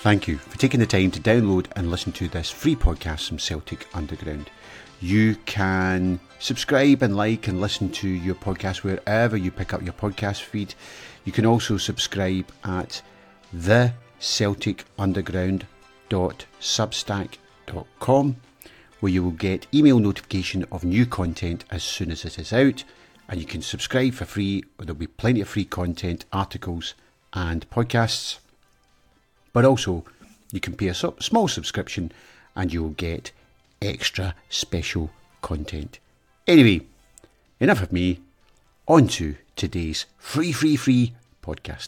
Thank you for taking the time to download and listen to this free podcast from Celtic Underground. You can subscribe and like and listen to your podcast wherever you pick up your podcast feed. You can also subscribe at thecelticunderground.substack.com, where you will get email notification of new content as soon as it is out, and you can subscribe for free. There'll be plenty of free content, articles and podcasts, but also you can pay a small subscription and you will get extra special content. Anyway, enough of me, on to today's free podcast.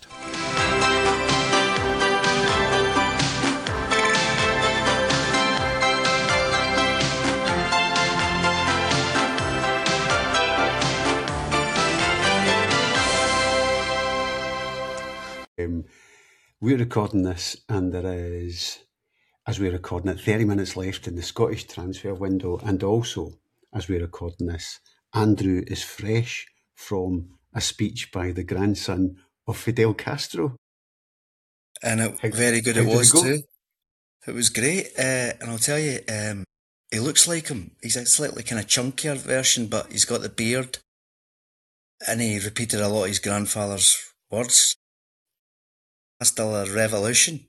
We're recording this, and there is, as we're recording it, 30 minutes left in the Scottish transfer window, and also, as we're recording this, Andrew is fresh from a speech by the grandson of Fidel Castro. And very good it was too. It was great, and I'll tell you, he looks like him. He's a slightly kind of chunkier version, but he's got the beard, and he repeated a lot of his grandfather's words. Still a revolution,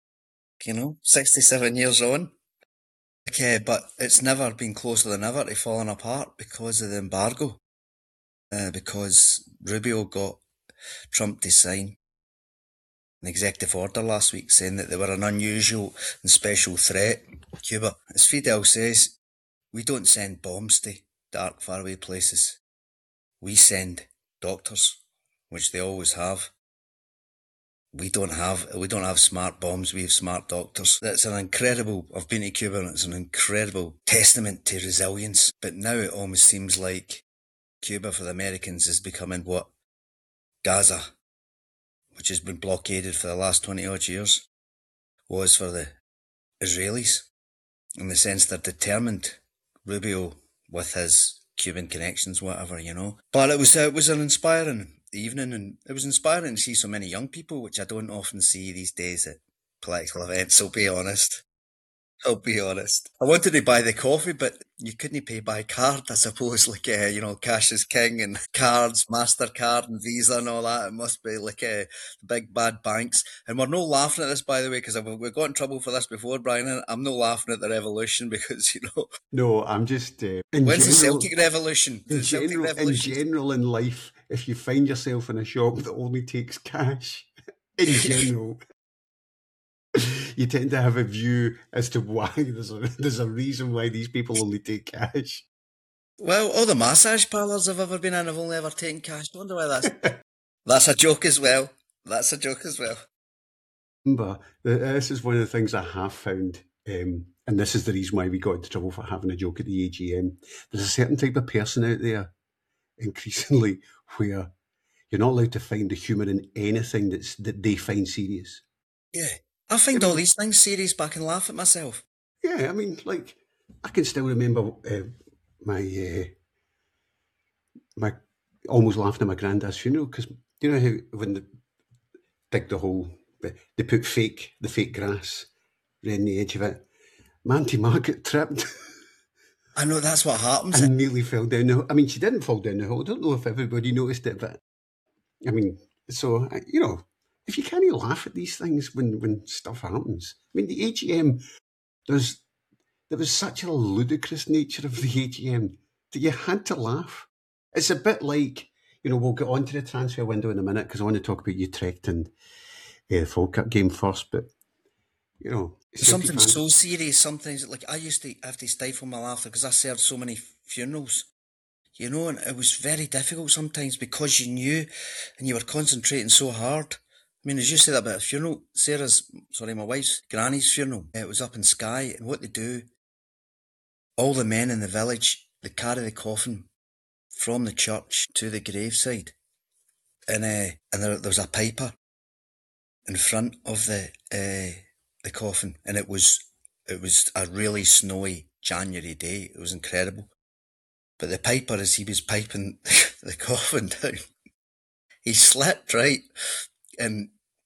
67 years on. Okay, but it's never been closer than ever to falling apart because of the embargo. Because Rubio got Trump to sign an executive order last week saying that they were an unusual and special threat. Cuba, as Fidel says, we don't send bombs to dark, faraway places. We send doctors, which they always have. We don't have smart bombs, we have smart doctors. I've been to Cuba, and it's an incredible testament to resilience. But now it almost seems like Cuba for the Americans is becoming what Gaza, which has been blockaded for the last 20 odd years, was for the Israelis. In the sense they're determined, Rubio with his Cuban connections, whatever, But it was an inspiring evening, and it was inspiring to see so many young people, which I don't often see these days at political events, I'll be honest. I wanted to buy the coffee, but you couldn't pay by card, I suppose, cash is king, and cards, MasterCard and Visa and all that. It must be big bad banks. And we're no laughing at this, by the way, because we got in trouble for this before, Brian, and I'm no laughing at the revolution because, No, I'm just... when's the Celtic Revolution? In general in life, if you find yourself in a shop that only takes cash, in general... you tend to have a view as to why there's a reason why these people only take cash. Well, all the massage parlours I've ever been in have only ever taken cash. I wonder why that's... That's a joke as well. But this is one of the things I have found, and this is the reason why we got into trouble for having a joke at the AGM. There's a certain type of person out there, increasingly, where you're not allowed to find the humour in anything that they find serious. Yeah. I find all these things serious, but I can laugh at myself. Yeah, I mean, I can still remember my almost laughing at my granddad's funeral, because you know how when they dig the hole, they put the fake grass around the edge of it. Manty Margaret tripped. I know, that's what happens. And nearly fell down the hole. I mean, she didn't fall down the hole. I don't know if everybody noticed it, but I mean, so, if you can't laugh at these things when stuff happens. I mean, the AGM, there was such a ludicrous nature of the AGM that you had to laugh. It's a bit like, we'll get on to the transfer window in a minute because I want to talk about Utrecht and the Falkirk game first, but, something so serious sometimes, I used to have to stifle my laughter because I served so many funerals, and it was very difficult sometimes because you knew and you were concentrating so hard. I mean, as you said about a funeral, my wife's granny's funeral, it was up in Skye, and what they do, all the men in the village, they carry the coffin from the church to the graveside, and there was a piper in front of the coffin, and it was a really snowy January day. It was incredible. But the piper, as he was piping the coffin down, he slipped, right? And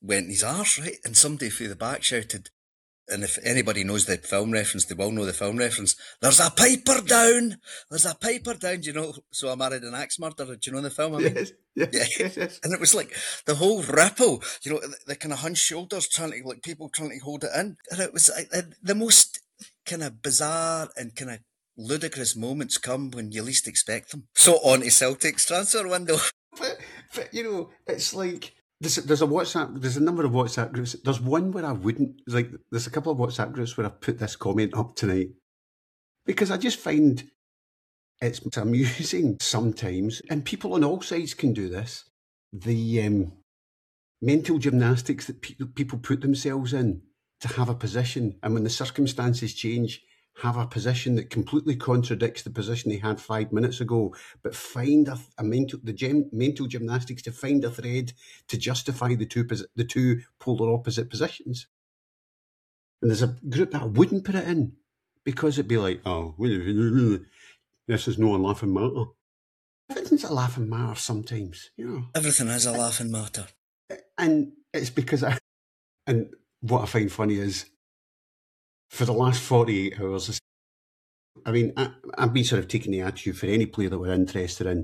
went in his arse, right? And somebody through the back shouted, and if anybody knows the film reference, they will know the film reference. There's a piper down. There's a piper down. Do you know? So I married an axe murderer. Do you know the film? I mean, Yes. And it was like the whole ripple. You know, the kind of hunched shoulders, people trying to hold it in, and it was the most kind of bizarre and kind of ludicrous moments come when you least expect them. So on to Celtic's transfer window. But you know, it's like. There's a WhatsApp. There's a number of WhatsApp groups. There's one where I wouldn't like. There's a couple of WhatsApp groups where I put this comment up tonight because I just find it's amusing sometimes, and people on all sides can do this. The mental gymnastics that people put themselves in to have a position, and when the circumstances change, have a position that completely contradicts the position they had 5 minutes ago, but find mental gymnastics to find a thread to justify the two polar opposite positions. And there's a group that I wouldn't put it in because it'd be like, oh, this is no a laughing matter. Everything's a laughing matter sometimes, you know. Everything is a laughing matter. And it's because and what I find funny is, for the last 48 hours, I mean, I've been sort of taking the attitude for any player that we're interested in,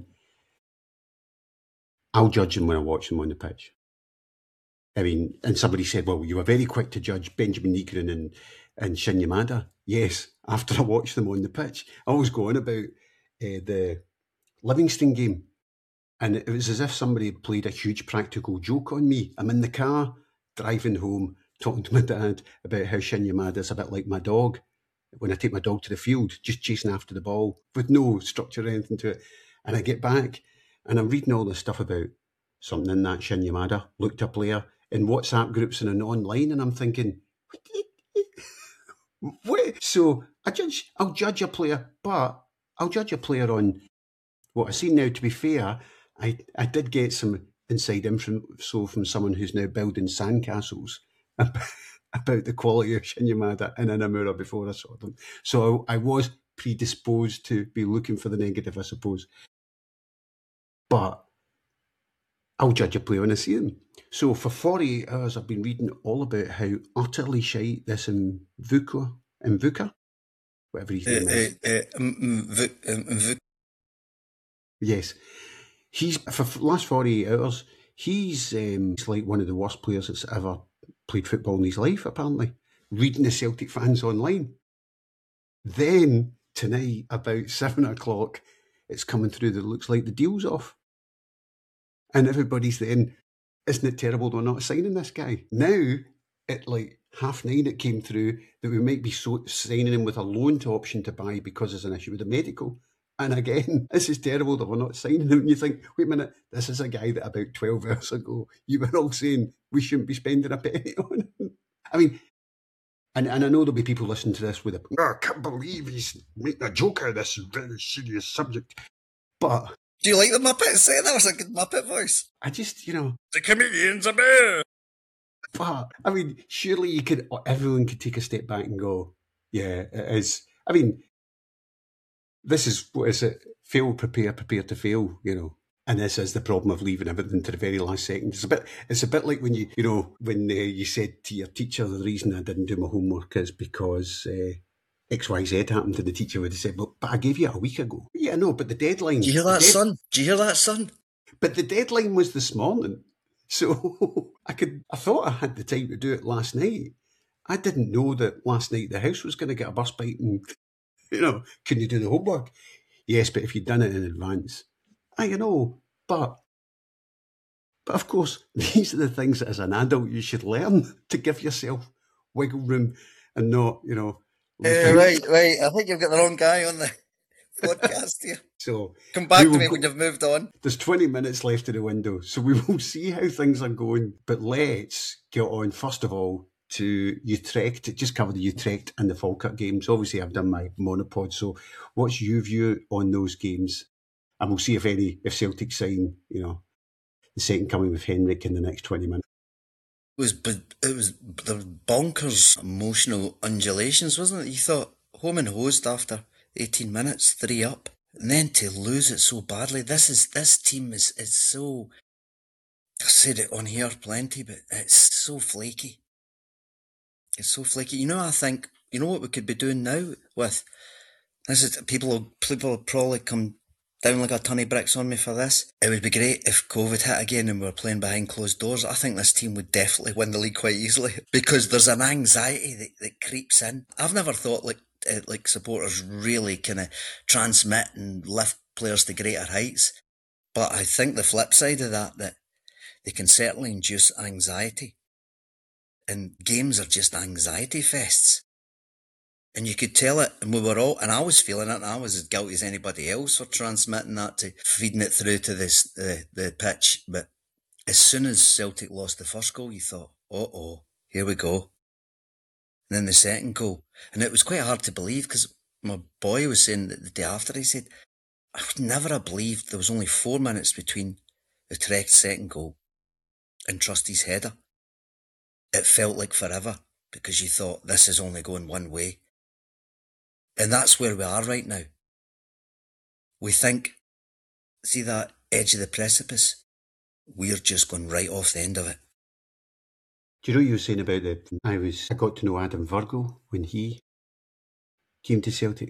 I'll judge them when I watch them on the pitch. I mean, and somebody said, well, you were very quick to judge Benjamin Nygren and Shin Yamada. Yes, after I watched them on the pitch. I was going about the Livingston game, and it was as if somebody had played a huge practical joke on me. I'm in the car, driving home, talking to my dad about how Shin Yamada's a bit like my dog. When I take my dog to the field, just chasing after the ball with no structure or anything to it. And I get back and I'm reading all this stuff about something in that Shin Yamada, looked up player in WhatsApp groups and online, and I'm thinking, what? So I'll judge a player, but I'll judge a player on what I see now. To be fair, I did get some inside info from someone who's now building sandcastles about the quality of Shin Yamada and Inamura before I saw them. So I was predisposed to be looking for the negative, I suppose. But I'll judge a player when I see them. So for 48 hours, I've been reading all about how utterly shite this Mvuka, whatever his name is. Yes. For the last 48 hours, he's like one of the worst players that's ever played football in his life, apparently. Reading the Celtic fans online. Then, tonight, about 7 o'clock, it's coming through that it looks like the deal's off. And everybody's then, isn't it terrible we're not signing this guy? Now, at like 9:30, it came through that we might be signing him with a loan to option to buy because there's an issue with the medical. And again, this is terrible that we're not signing him. And you think, wait a minute, this is a guy that about 12 hours ago, you were all saying we shouldn't be spending a penny on him. I mean, and I know there'll be people listening to this with I can't believe he's making a joke out of this very serious subject. But do you like the Muppet? Say that was a good Muppet voice. I just, the comedian's a bear. But I mean, surely everyone could take a step back and go, yeah, it is. I mean, this is, what is it? Fail, prepare to fail, And this is the problem of leaving everything to the very last second. It's a bit like when when you said to your teacher, the reason I didn't do my homework is because XYZ happened, and the teacher would have said, well, but I gave you it a week ago. Yeah, no, but the deadline. Do you hear that, son? Do you hear that, son? But the deadline was this morning. So I thought I had the time to do it last night. I didn't know that last night the house was going to get a bus bite and, can you do the homework? Yes, but if you'd done it in advance. But of course, these are the things that as an adult you should learn to give yourself wiggle room and not, Right. I think you've got the wrong guy on the podcast here. So come back to me when you've moved on. There's 20 minutes left of the window, so we will see how things are going. But let's get on, first of all, to Utrecht. Just cover the Utrecht and the Falkirk games. Obviously, I've done my monopod, so what's your view on those games? And we'll see if Celtic sign, the second coming with Henrik in the next 20 minutes. It was the bonkers emotional undulations, wasn't it? You thought home and hosed after 18 minutes, 3 up, and then to lose it so badly. This team is so said it on here plenty, but it's so flaky. It's so flaky. I think, what we could be doing now with this is people will probably come down like a ton of bricks on me for this. It would be great if COVID hit again and we were playing behind closed doors. I think this team would definitely win the league quite easily because there's an anxiety that creeps in. I've never thought like supporters really kind of transmit and lift players to greater heights. But I think the flip side of that they can certainly induce anxiety. And games are just anxiety fests. And you could tell it, and I was feeling it, and I was as guilty as anybody else for transmitting that, to feeding it through to the pitch. But as soon as Celtic lost the first goal, you thought, here we go. And then the second goal. And it was quite hard to believe, because my boy was saying that the day after, he said, I would never have believed there was only 4 minutes between Utrecht's second goal and Trusty's header. It felt like forever, because you thought this is only going one way. And that's where we are right now. We think, see that edge of the precipice? We're just going right off the end of it. Do you know what you were saying about I got to know Adam Virgo when he came to Celtic.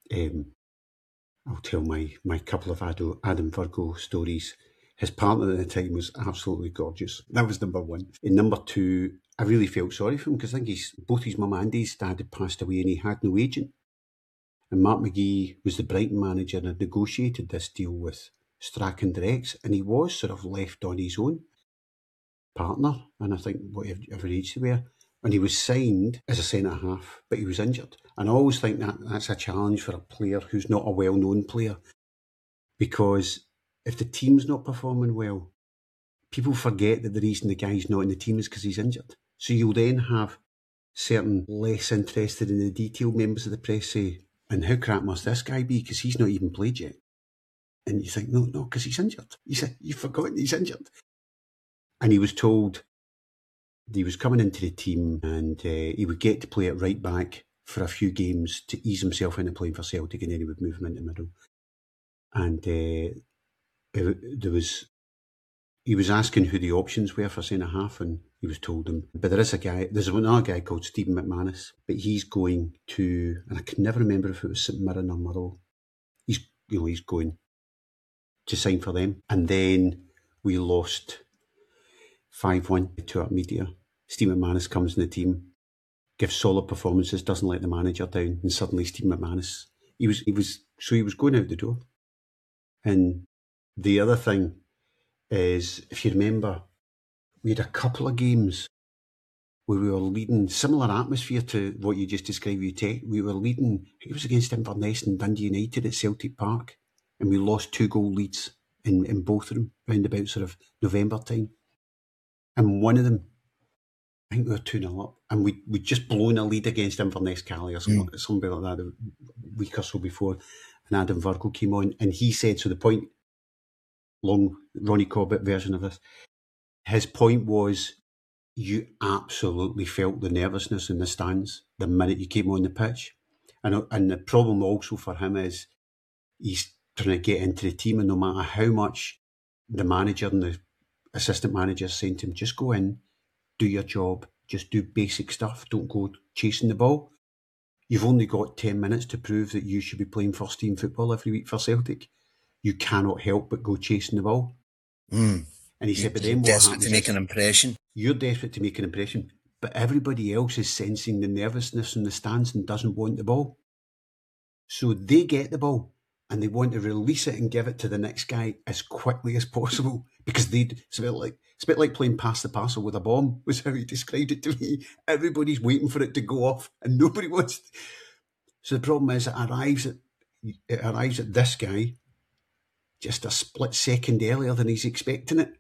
I'll tell my couple of Adam Virgo stories. His partner at the time was absolutely gorgeous. That was number one. And number two, I really felt sorry for him, because I think both his mum and his dad had passed away and he had no agent. And Mark McGee was the Brighton manager and had negotiated this deal with Strachan Directs, and he was sort of left on his own. Partner, and I think whatever age they were, and he was signed as a centre half, but he was injured. And I always think that's a challenge for a player who's not a well-known player, because if the team's not performing well, people forget that the reason the guy's not in the team is because he's injured. So you'll then have certain less interested in the detail members of the press say, and how crap must this guy be, because he's not even played yet? And you think, no, because he's injured. You've forgotten he's injured. And he was told he was coming into the team and he would get to play at right back for a few games to ease himself into playing for Celtic, and then he would move him into middle. And he was asking who the options were for centre half, and he was told them. But there's another guy called Stephen McManus, but he's going to, and I can never remember if it was St Mirren or Motherwell. He's going to sign for them. And then we lost 5-1 to our media. Stephen McManus comes in the team, gives solid performances, doesn't let the manager down, and suddenly Stephen McManus, he was going out the door. And the other thing is, if you remember, we had a couple of games where we were leading, similar atmosphere to what you just described with Tech. We were leading, it was against Inverness and Dundee United at Celtic Park, and we lost 2-goal leads in both of them, round about sort of November time. And one of them, I think we were 2-0 up, and we'd just blown a lead against Inverness Cali or something like that a week or so before, and Adam Virgo came on, and he said, so the point, long Ronnie Corbett version of this, his point was, you absolutely felt the nervousness in the stands the minute you came on the pitch. And the problem also for him is he's trying to get into the team, and no matter how much the manager and the assistant manager is saying to him, just go in, do your job, just do basic stuff, don't go chasing the ball. You've only got 10 minutes to prove that you should be playing first team football every week for Celtic. You cannot help but go chasing the ball. And he said, but then what happens? Desperate to make an impression. You're desperate to make an impression, but everybody else is sensing the nervousness in the stands and doesn't want the ball. So they get the ball and they want to release it and give it to the next guy as quickly as possible, because it's a bit like playing pass the parcel with a bomb, was how he described it to me. Everybody's waiting for it to go off and nobody wants to. So the problem is it arrives at this guy just a split second earlier than he's expecting it.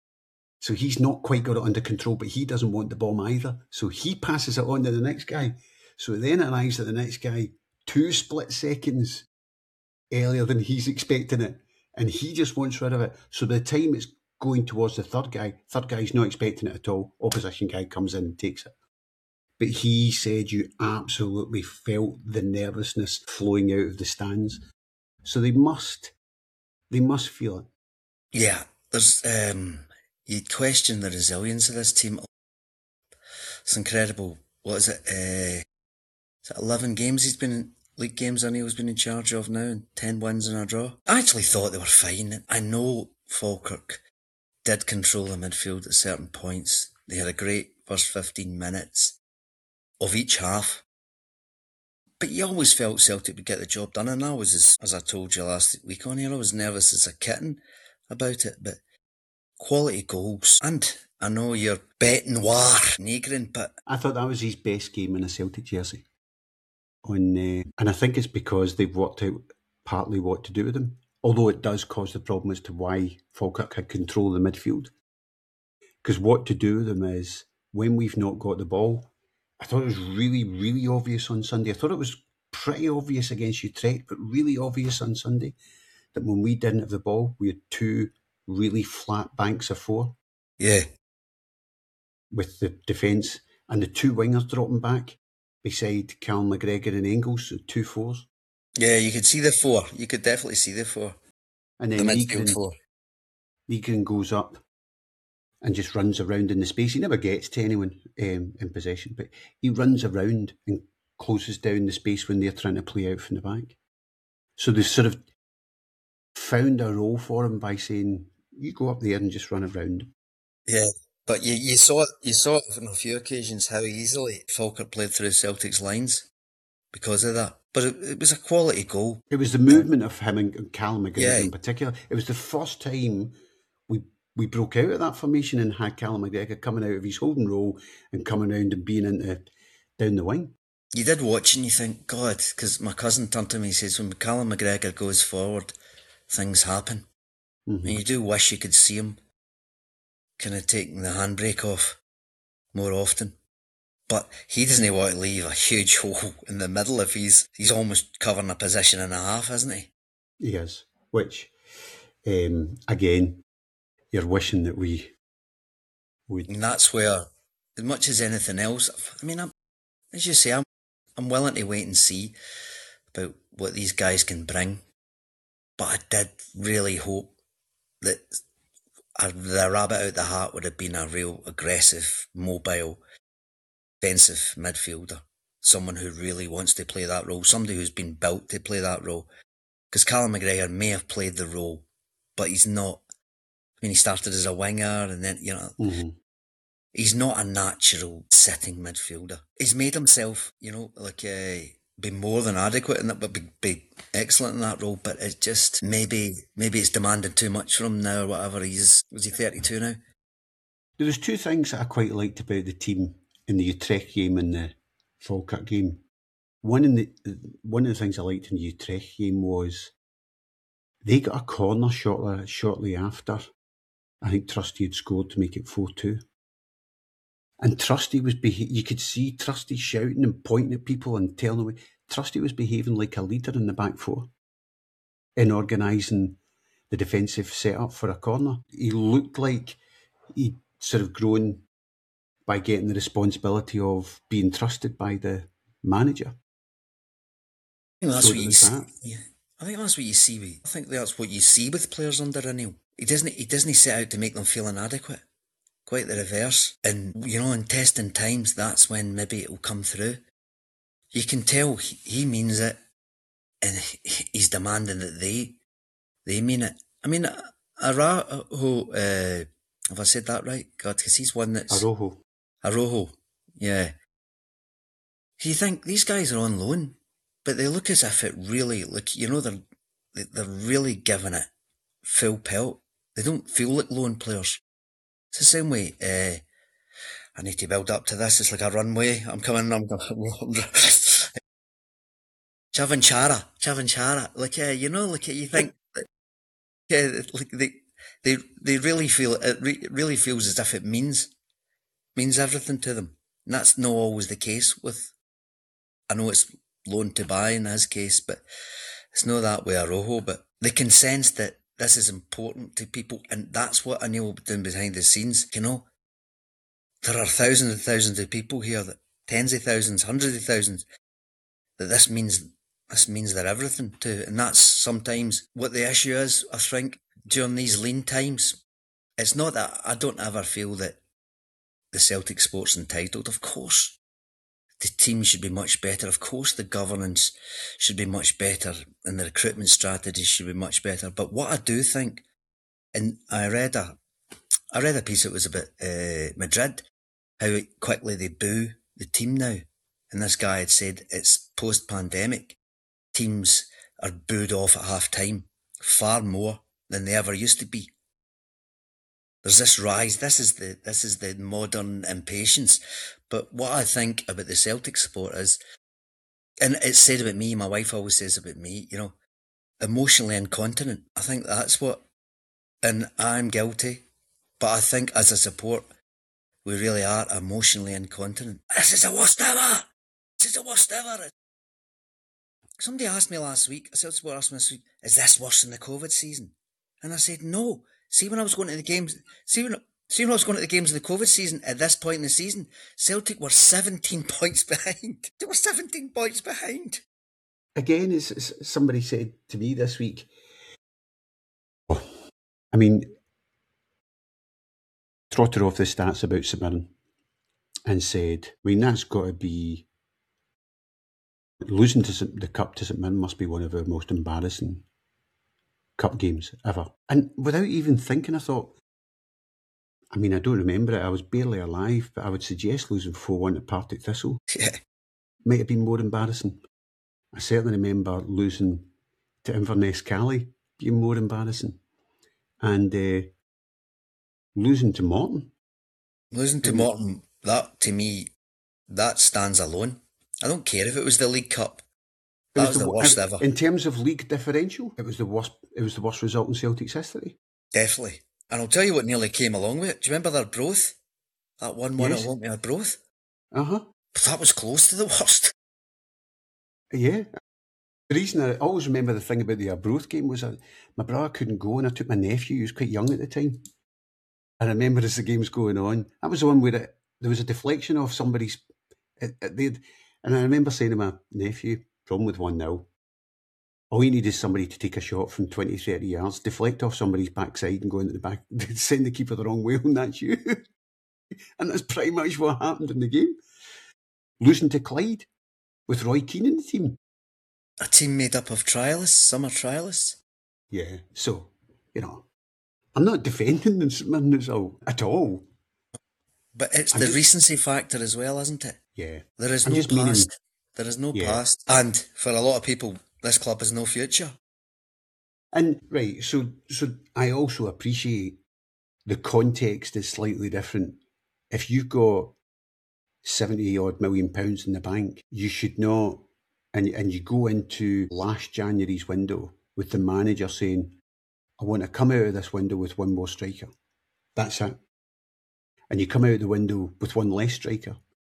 So he's not quite got it under control, but he doesn't want the bomb either. So he passes it on to the next guy. So then it arrives at the next guy 2 split seconds earlier than he's expecting it. And he just wants rid of it. So by the time it's going towards the third guy's not expecting it at all. Opposition guy comes in and takes it. But he said you absolutely felt the nervousness flowing out of the stands. So they must feel it. Yeah, there's you'd question the resilience of this team. It's incredible. What is it? Is it 11 games he's been in, league games O'Neill's been in charge of now, and 10 wins and a draw? I actually thought they were fine. I know Falkirk did control the midfield at certain points. They had a great first 15 minutes of each half. But you always felt Celtic would get the job done, and I was, as I told you last week on here, I was nervous as a kitten about it, but quality goals. And I know you're bête noir, Negrin, but I thought that was his best game in a Celtic jersey. And I think it's because they've worked out partly what to do with him, although it does cause the problem as to why Falkirk had control of the midfield. Because what to do with them is, when we've not got the ball, I thought it was really, really obvious on Sunday. I thought it was pretty obvious against Utrecht, but really obvious on Sunday, that when we didn't have the ball, we had two really flat banks of four. Yeah. With the defence and the two wingers dropping back beside Callum McGregor and Engels, so 2 4s. Yeah, you could see the four. You could definitely see the four. And then the midfield four. Negrin goes up and just runs around in the space. He never gets to anyone in possession, but he runs around and closes down the space when they're trying to play out from the back. So they sort of found a role for him by saying, you go up there and just run around. Yeah. But you saw it on a few occasions how easily Falkirk played through Celtic's lines because of that. But it was a quality goal. It was the movement of him and Callum McGregor in particular. It was the first time we broke out of that formation and had Callum McGregor coming out of his holding role and coming around and being down the wing. You did watch and you think, God, because my cousin turned to me and says, when Callum McGregor goes forward, things happen. Mm-hmm. And you do wish you could see him kind of taking the handbrake off more often. But he doesn't want to leave a huge hole in the middle if he's almost covering a position and a half, isn't he? He is. Which, again, you're wishing that we would. And that's where, as much as anything else, I mean, as you say, I'm willing to wait and see about what these guys can bring. But I did really hope that the rabbit out the hat would have been a real aggressive, mobile, defensive midfielder. Someone who really wants to play that role. Somebody who's been built to play that role. Because Callum McGregor may have played the role, but he's not. I mean, he started as a winger and then, he's not a natural sitting midfielder. He's made himself, be more than adequate in that, but be excellent in that role. But it's just maybe it's demanded too much from him now or whatever. Was he 32 now? There was two things that I quite liked about the team in the Utrecht game and the Falkirk game. One of the things I liked in the Utrecht game was they got a corner shortly after. I think Trusty had scored to make it 4-2. And Trusty was you could see Trusty shouting and pointing at people and telling them. Trusty was behaving like a leader in the back four in organising the defensive setup for a corner. He looked like he'd sort of grown by getting the responsibility of being trusted by the manager. I think that's what you see. Yeah. I think that's what you see. I think that's what you see with players under O'Neill. He doesn't set out to make them feel inadequate. Quite the reverse. And, in testing times, that's when maybe it will come through. You can tell he means it, and he's demanding that they mean it. I mean, Araujo, have I said that right? God, because he's one that's... Araujo, yeah. You think, these guys are on loan, but they look as if it really, they're really giving it full pelt. They don't feel like loan players. It's the same way, I need to build up to this, it's like a runway, I'm coming, Chavanchara, you think, they really feel, it really feels as if it means everything to them. And that's not always the case with, I know it's loan to buy in his case, but it's not that way Araujo, but they can sense that this is important to people, and that's what O'Neill will be doing behind the scenes. There are thousands and thousands of people here, that tens of thousands, hundreds of thousands, that this means they're everything to. And that's sometimes what the issue is, I think, during these lean times, it's not that I don't ever feel that the Celtic sport's entitled. Of course, the team should be much better. Of course, the governance should be much better and the recruitment strategy should be much better. But what I do think, and I read a piece that was about Madrid, how quickly they boo the team now. And this guy had said it's post-pandemic. Teams are booed off at half-time far more than they ever used to be. There's this rise. This is the modern impatience. But what I think about the Celtic support is, and it's said about me, my wife always says about me, emotionally incontinent. I think that's what, and I'm guilty, but I think as a support, we really are emotionally incontinent. This is the worst ever! This is the worst ever! Somebody asked me last week, a Celtic supporter asked me this week, is this worse than the COVID season? And I said, no. See, when I was going to the games, when I was going to the games of the COVID season, at this point in the season, Celtic were 17 points behind. They were 17 points behind. Again, as somebody said to me this week, I mean, trotted off the stats about St Mirren and said, I mean, that's got to be, losing to the Cup to St Mirren must be one of our most embarrassing Cup games ever. And without even thinking, I thought, I mean, I don't remember it, I was barely alive, but I would suggest losing 4-1 to Partick Thistle. Yeah. Might have been more embarrassing. I certainly remember losing to Inverness Cali being more embarrassing. And losing to Morton. Losing to Morton, that to me, that stands alone. I don't care if it was the League Cup. That was the worst ever. In terms of league differential, it was the worst. It was the worst result in Celtic's history. Definitely. And I'll tell you what nearly came along with it. Do you remember their Arbroath? That 1-1 at home to Arbroath? Uh-huh. But that was close to the worst. Yeah. The reason I always remember the thing about the Arbroath game was that my brother couldn't go and I took my nephew, he was quite young at the time. I remember as the game was going on, that was the one where there was a deflection off somebody's... and I remember saying to my nephew, problem with 1-0, all you need is somebody to take a shot from 20, 30 yards, deflect off somebody's backside and go into the back, send the keeper the wrong way, and that's you. And that's pretty much what happened in the game. Losing to Clyde with Roy Keane in the team. A team made up of trialists, summer trialists. Yeah, so, I'm not defending them at all. But it's the recency factor as well, isn't it? Yeah. There is no past. There is no past. And for a lot of people, this club has no future. And, right, so I also appreciate the context is slightly different. If you've got 70-odd million pounds in the bank, you should not, and you go into last January's window with the manager saying, I want to come out of this window with one more striker. That's it. And you come out of the window with one less striker.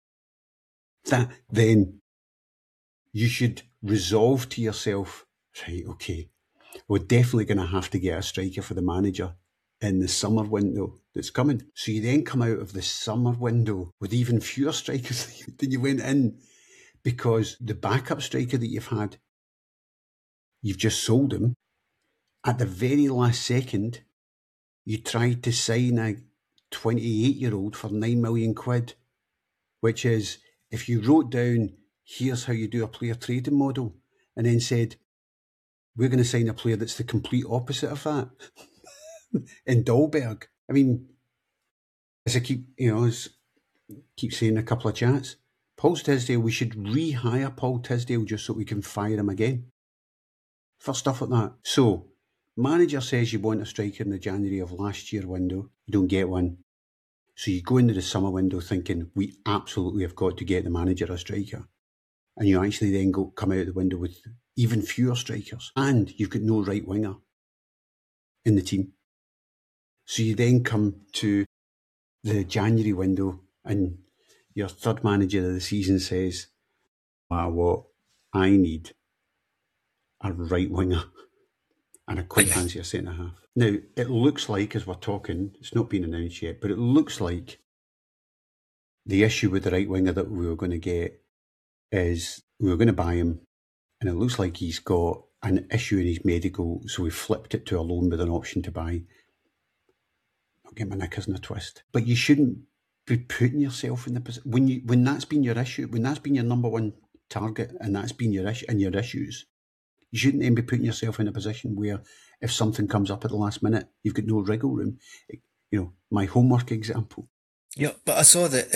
Then you should resolve to yourself, right, okay, we're definitely going to have to get a striker for the manager in the summer window that's coming. So you then come out of the summer window with even fewer strikers than you went in, because the backup striker that you've had, you've just sold him. At the very last second, you tried to sign a 28-year-old for 9 million quid, which is, if you wrote down, here's how you do a player trading model, and then said, we're going to sign a player that's the complete opposite of that, in Dahlberg. I mean, as I keep saying in a couple of chats, Paul Tisdale, we should rehire Paul Tisdale just so we can fire him again for stuff like that. So, manager says you want a striker in the January of last year window, you don't get one. So you go into the summer window thinking, we absolutely have got to get the manager a striker. And you actually then come out of the window with even fewer strikers. And you've got no right winger in the team. So you then come to the January window and your third manager of the season says, no matter what, I need a right winger. And I quite fancy a centre-half. Now, it looks like, as we're talking, it's not been announced yet, but it looks like the issue with the right winger that we were going to get is we were going to buy him, and it looks like he's got an issue in his medical, so we flipped it to a loan with an option to buy. I'll get my knickers in a twist. But you shouldn't be putting yourself in the position when that's been your issue, when that's been your number one target, and that's been your issue and your issues. You shouldn't then be putting yourself in a position where if something comes up at the last minute, you've got no wriggle room. My homework example. Yeah, but I saw that,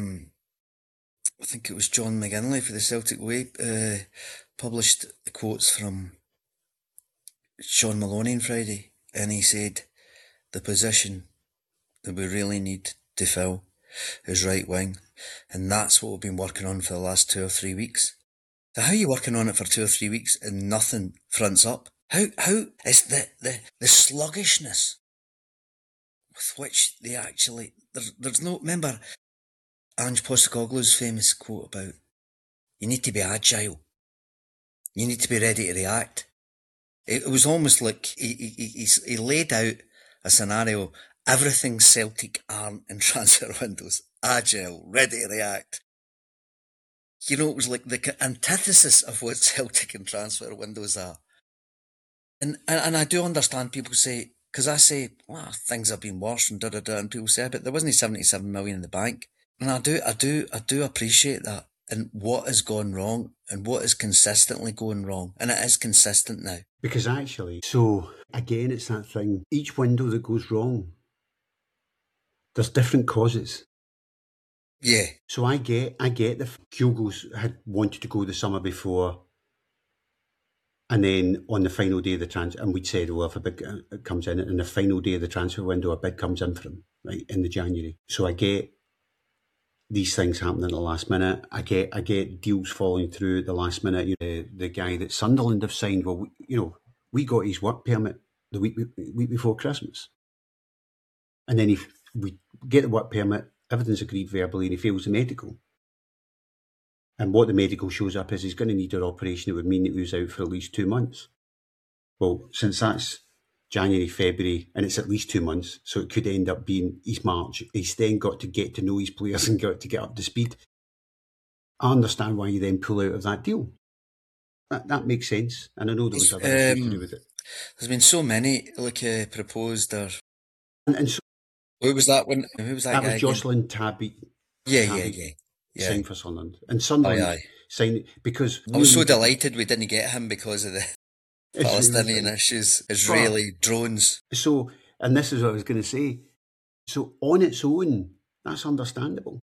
I think it was John McGinley for the Celtic Way, published quotes from Sean Maloney on Friday, and he said the position that we really need to fill is right wing, and that's what we've been working on for the last 2 or 3 weeks. So how are you working on it for 2 or 3 weeks and nothing fronts up? How is the sluggishness with which they actually, there's no, remember Ange Postecoglou's famous quote about, you need to be agile, you need to be ready to react. It was almost like he laid out a scenario, everything Celtic aren't in transfer windows, agile, ready to react. It was like the antithesis of what Celtic and transfer windows are. And I do understand people say, because I say, well, things have been worse and and people say, but there wasn't 77 million in the bank. And I do appreciate that. And what has gone wrong and what is consistently going wrong. And it is consistent now. Because actually, so again, it's that thing, each window that goes wrong, there's different causes. Yeah. So I get the Kyogo's had wanted to go the summer before, and then on the final day of the transfer, and we'd said, well, if a bid comes in, and the final day of the transfer window, a bid comes in for him, right, in the January. So I get these things happening at the last minute. I get deals falling through at the last minute. The guy that Sunderland have signed, well, we got his work permit the week before Christmas, and then we get the work permit, everything's agreed verbally, and he fails the medical. And what the medical shows up is he's going to need an operation. It would mean that he was out for at least 2 months. Well, since that's January, February, and it's at least 2 months, so it could end up being his March. He's then got to get to know his players and got to get up to speed. I understand why you then pull out of that deal. That makes sense. And I know there was other issues to do with it. There's been so many, proposed or... And so... Who was that one? Who was that guy? That was Jocelyn Tabby. Yeah. Signed for Sunderland. And Sunderland signed because... I was so delighted we didn't get him because of the Palestinian issues, Israeli drones. So, and this is what I was going to say. So on its own, that's understandable.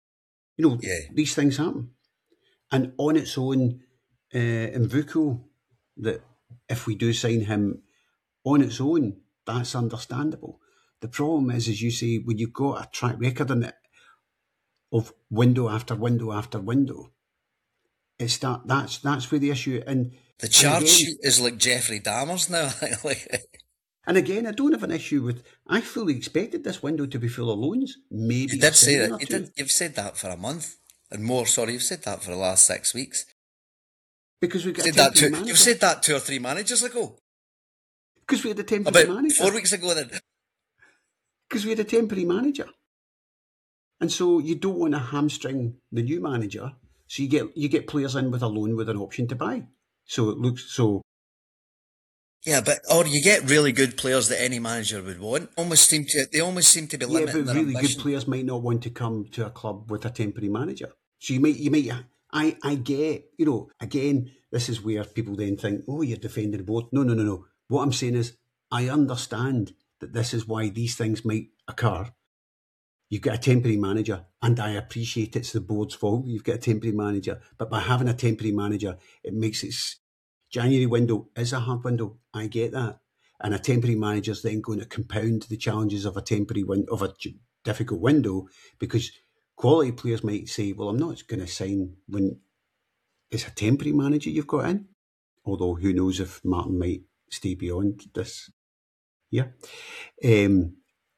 These things happen. And on its own, Mvuku, that if we do sign him on its own, that's understandable. The problem is, as you say, when you've got a track record in it of window after window after window, it's that's where the issue. And the charge sheet is like Jeffrey Dahmer's now. And again, I don't have an issue with. I fully expected this window to be full of loans. Maybe you did say that. You've said that for a month and more. Sorry, you've said that for the last 6 weeks. Because we got a temporary manager. You've said that 2 or 3 managers ago. Because we had a temporary About manager. 4 weeks ago, then. Because we had a temporary manager, and so you don't want to hamstring the new manager. So you get players in with a loan with an option to buy. So it looks so. Yeah, or you get really good players that any manager would want. They almost seem to be limiting their really ambition. Good players might not want to come to a club with a temporary manager. So you might. I get, again, this is where people then think, oh, you're defending both. No. What I'm saying is, I understand that this is why these things might occur. You've got a temporary manager, and I appreciate it's the board's fault. You've got a temporary manager, but by having a temporary manager, it makes it. January window is a hard window. I get that, and a temporary manager is then going to compound the challenges of a difficult window, because quality players might say, "Well, I'm not going to sign when it's a temporary manager you've got in." Although who knows if Martin might stay beyond this year. And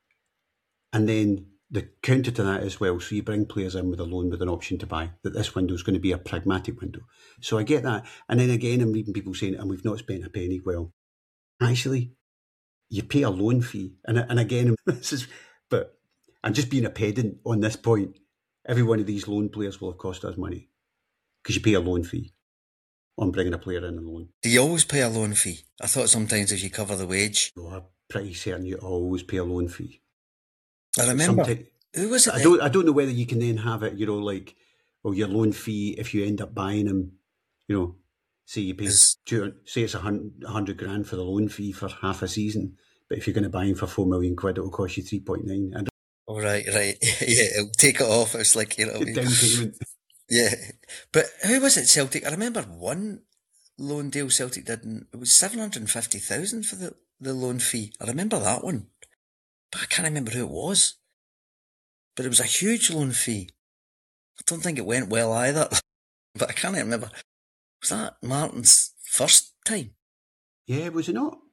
then the counter to that as well, so you bring players in with a loan with an option to buy, that this window is going to be a pragmatic window. So I get that. And then again, I'm reading people saying, and we've not spent a penny. Well, actually, you pay a loan fee. And again, but I'm just being a pedant on this point. Every one of these loan players will have cost us money because you pay a loan fee on bringing a player in on loan. Do you always pay a loan fee? I thought sometimes if you cover the wage. No, I'm pretty certain you always pay a loan fee. I remember. Who was it? I don't know whether you can then have it, like, well, your loan fee if you end up buying him, say you pay say it's 100 grand for the loan fee for half a season, but if you're going to buy him for 4 million quid, it'll cost you 3.9. Oh, right. Yeah, it'll take it off. It's like, down payment. Yeah. But who was it, Celtic? I remember one loan deal Celtic did, it was 750,000 for the loan fee. I remember that one. But I can't remember who it was. But it was a huge loan fee. I don't think it went well either. But I can't remember. Was that Martin's first time? Yeah, was it not?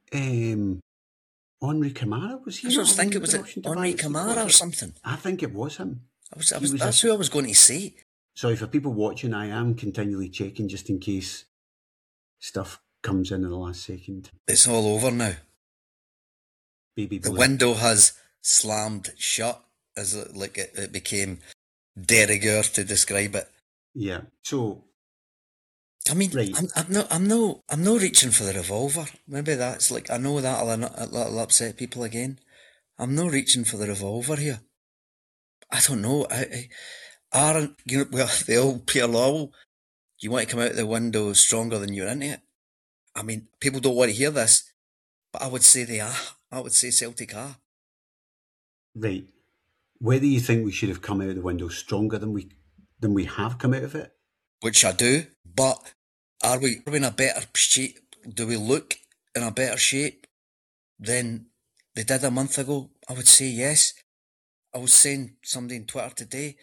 Henri Camara, was he? I just think it was Henri Camara or something. I think it was him. That's who I was going to say. Sorry, for people watching, I am continually checking just in case stuff comes in the last second. It's all over now. Baby the window has slammed shut, as it became de rigueur to describe it. Yeah. So, I mean, right. I'm no reaching for the revolver. Maybe that's I know that'll upset people again. I'm no reaching for the revolver here. I don't know. Aaron, the old Peter Lawwell, you want to come out the window stronger than you're into it. I mean, people don't want to hear this, but I would say they are. I would say Celtic are. Right. Whether you think we should have come out of the window stronger than we have come out of it, which I do, but are we in a better shape? Do we look in a better shape than they did a month ago? I would say yes. I was saying somebody on Twitter today,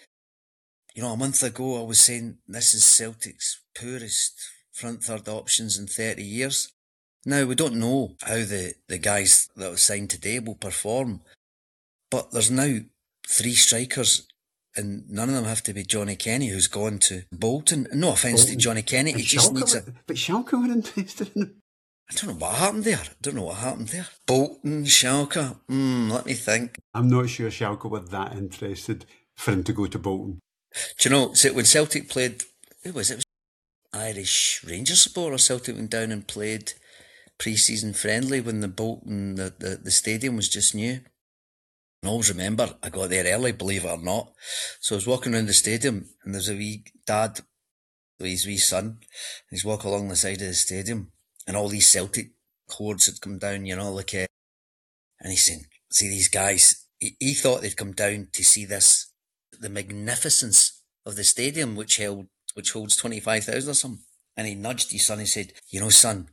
a month ago I was saying this is Celtic's poorest front third options in 30 years. Now, we don't know how the guys that have signed today will perform, but there's now 3 strikers, and none of them have to be Johnny Kenny, who's gone to Bolton. No offence to Johnny Kenny, he just needs But Schalke were interested in him. I don't know what happened there. Bolton, Schalke, let me think. I'm not sure Schalke were that interested for him to go to Bolton. Do you know, when Celtic played, who was it? It was Irish Rangers supporter. Celtic went down and played pre-season friendly when the Bolton, the stadium was just new. I always remember, I got there early, believe it or not. So I was walking around the stadium, and there's a wee dad with his wee son. He's walking along the side of the stadium, and all these Celtic hordes had come down, and he's saying, see these guys, he thought they'd come down to see the magnificence of the stadium, which holds 25,000 or something. And he nudged his son and said, son,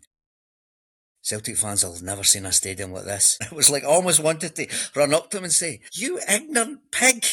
Celtic fans have never seen a stadium like this. I was almost wanted to run up to him and say, you ignorant pig!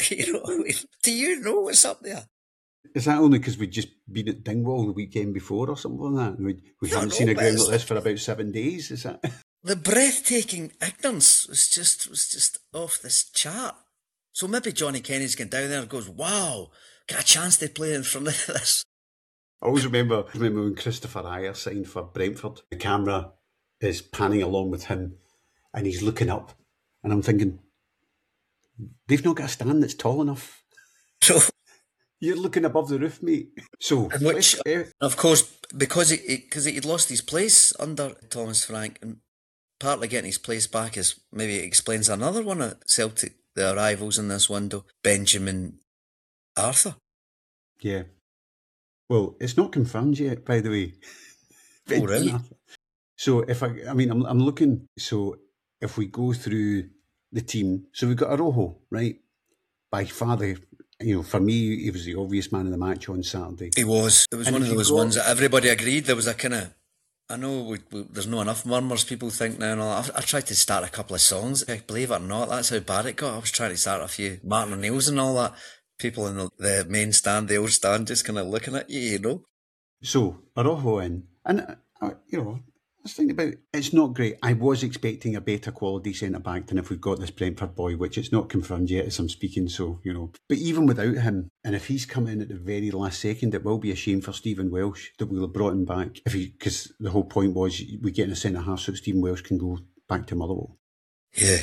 Do you know what's up there? Is that only because we'd just been at Dingwall the weekend before or something like that? We haven't seen a ground like this for about 7 days, is that? The breathtaking ignorance was just off this chart. So maybe Johnny Kenny's going down there and goes, wow, got a chance to play in front of this. I always remember when Christopher Ayer signed for Brentford, the camera is panning along with him and he's looking up, and I'm thinking, they've not got a stand that's tall enough. So you're looking above the roof, mate. So, of course, because he'd lost his place under Thomas Frank, and partly getting his place back is maybe it explains another one at Celtic, the arrivals in this window, Benjamin Arthur. Yeah. Well, it's not confirmed yet, by the way. Oh, really? So I'm looking. So if we go through the team, so we've got Arojo, right? By far for me, he was the obvious man of the match on Saturday. He was. It was one of those ones that everybody agreed. There was a kind of, I know there's not enough murmurs, people think now and all. I tried to start a couple of songs. Believe it or not, that's how bad it got. I was trying to start a few Martin O'Neill's and all that. People in the main stand, the old stand, just kind of looking at you, So, Arojo in. And, I was thinking about, it's not great. I was expecting a better quality centre-back than if we've got this Brentford boy, which it's not confirmed yet as I'm speaking, so, But even without him, and if he's come in at the very last second, it will be a shame for Stephen Welsh that we'll have brought him back. Because the whole point was we get in a centre-half so Stephen Welsh can go back to Motherwell. Yeah.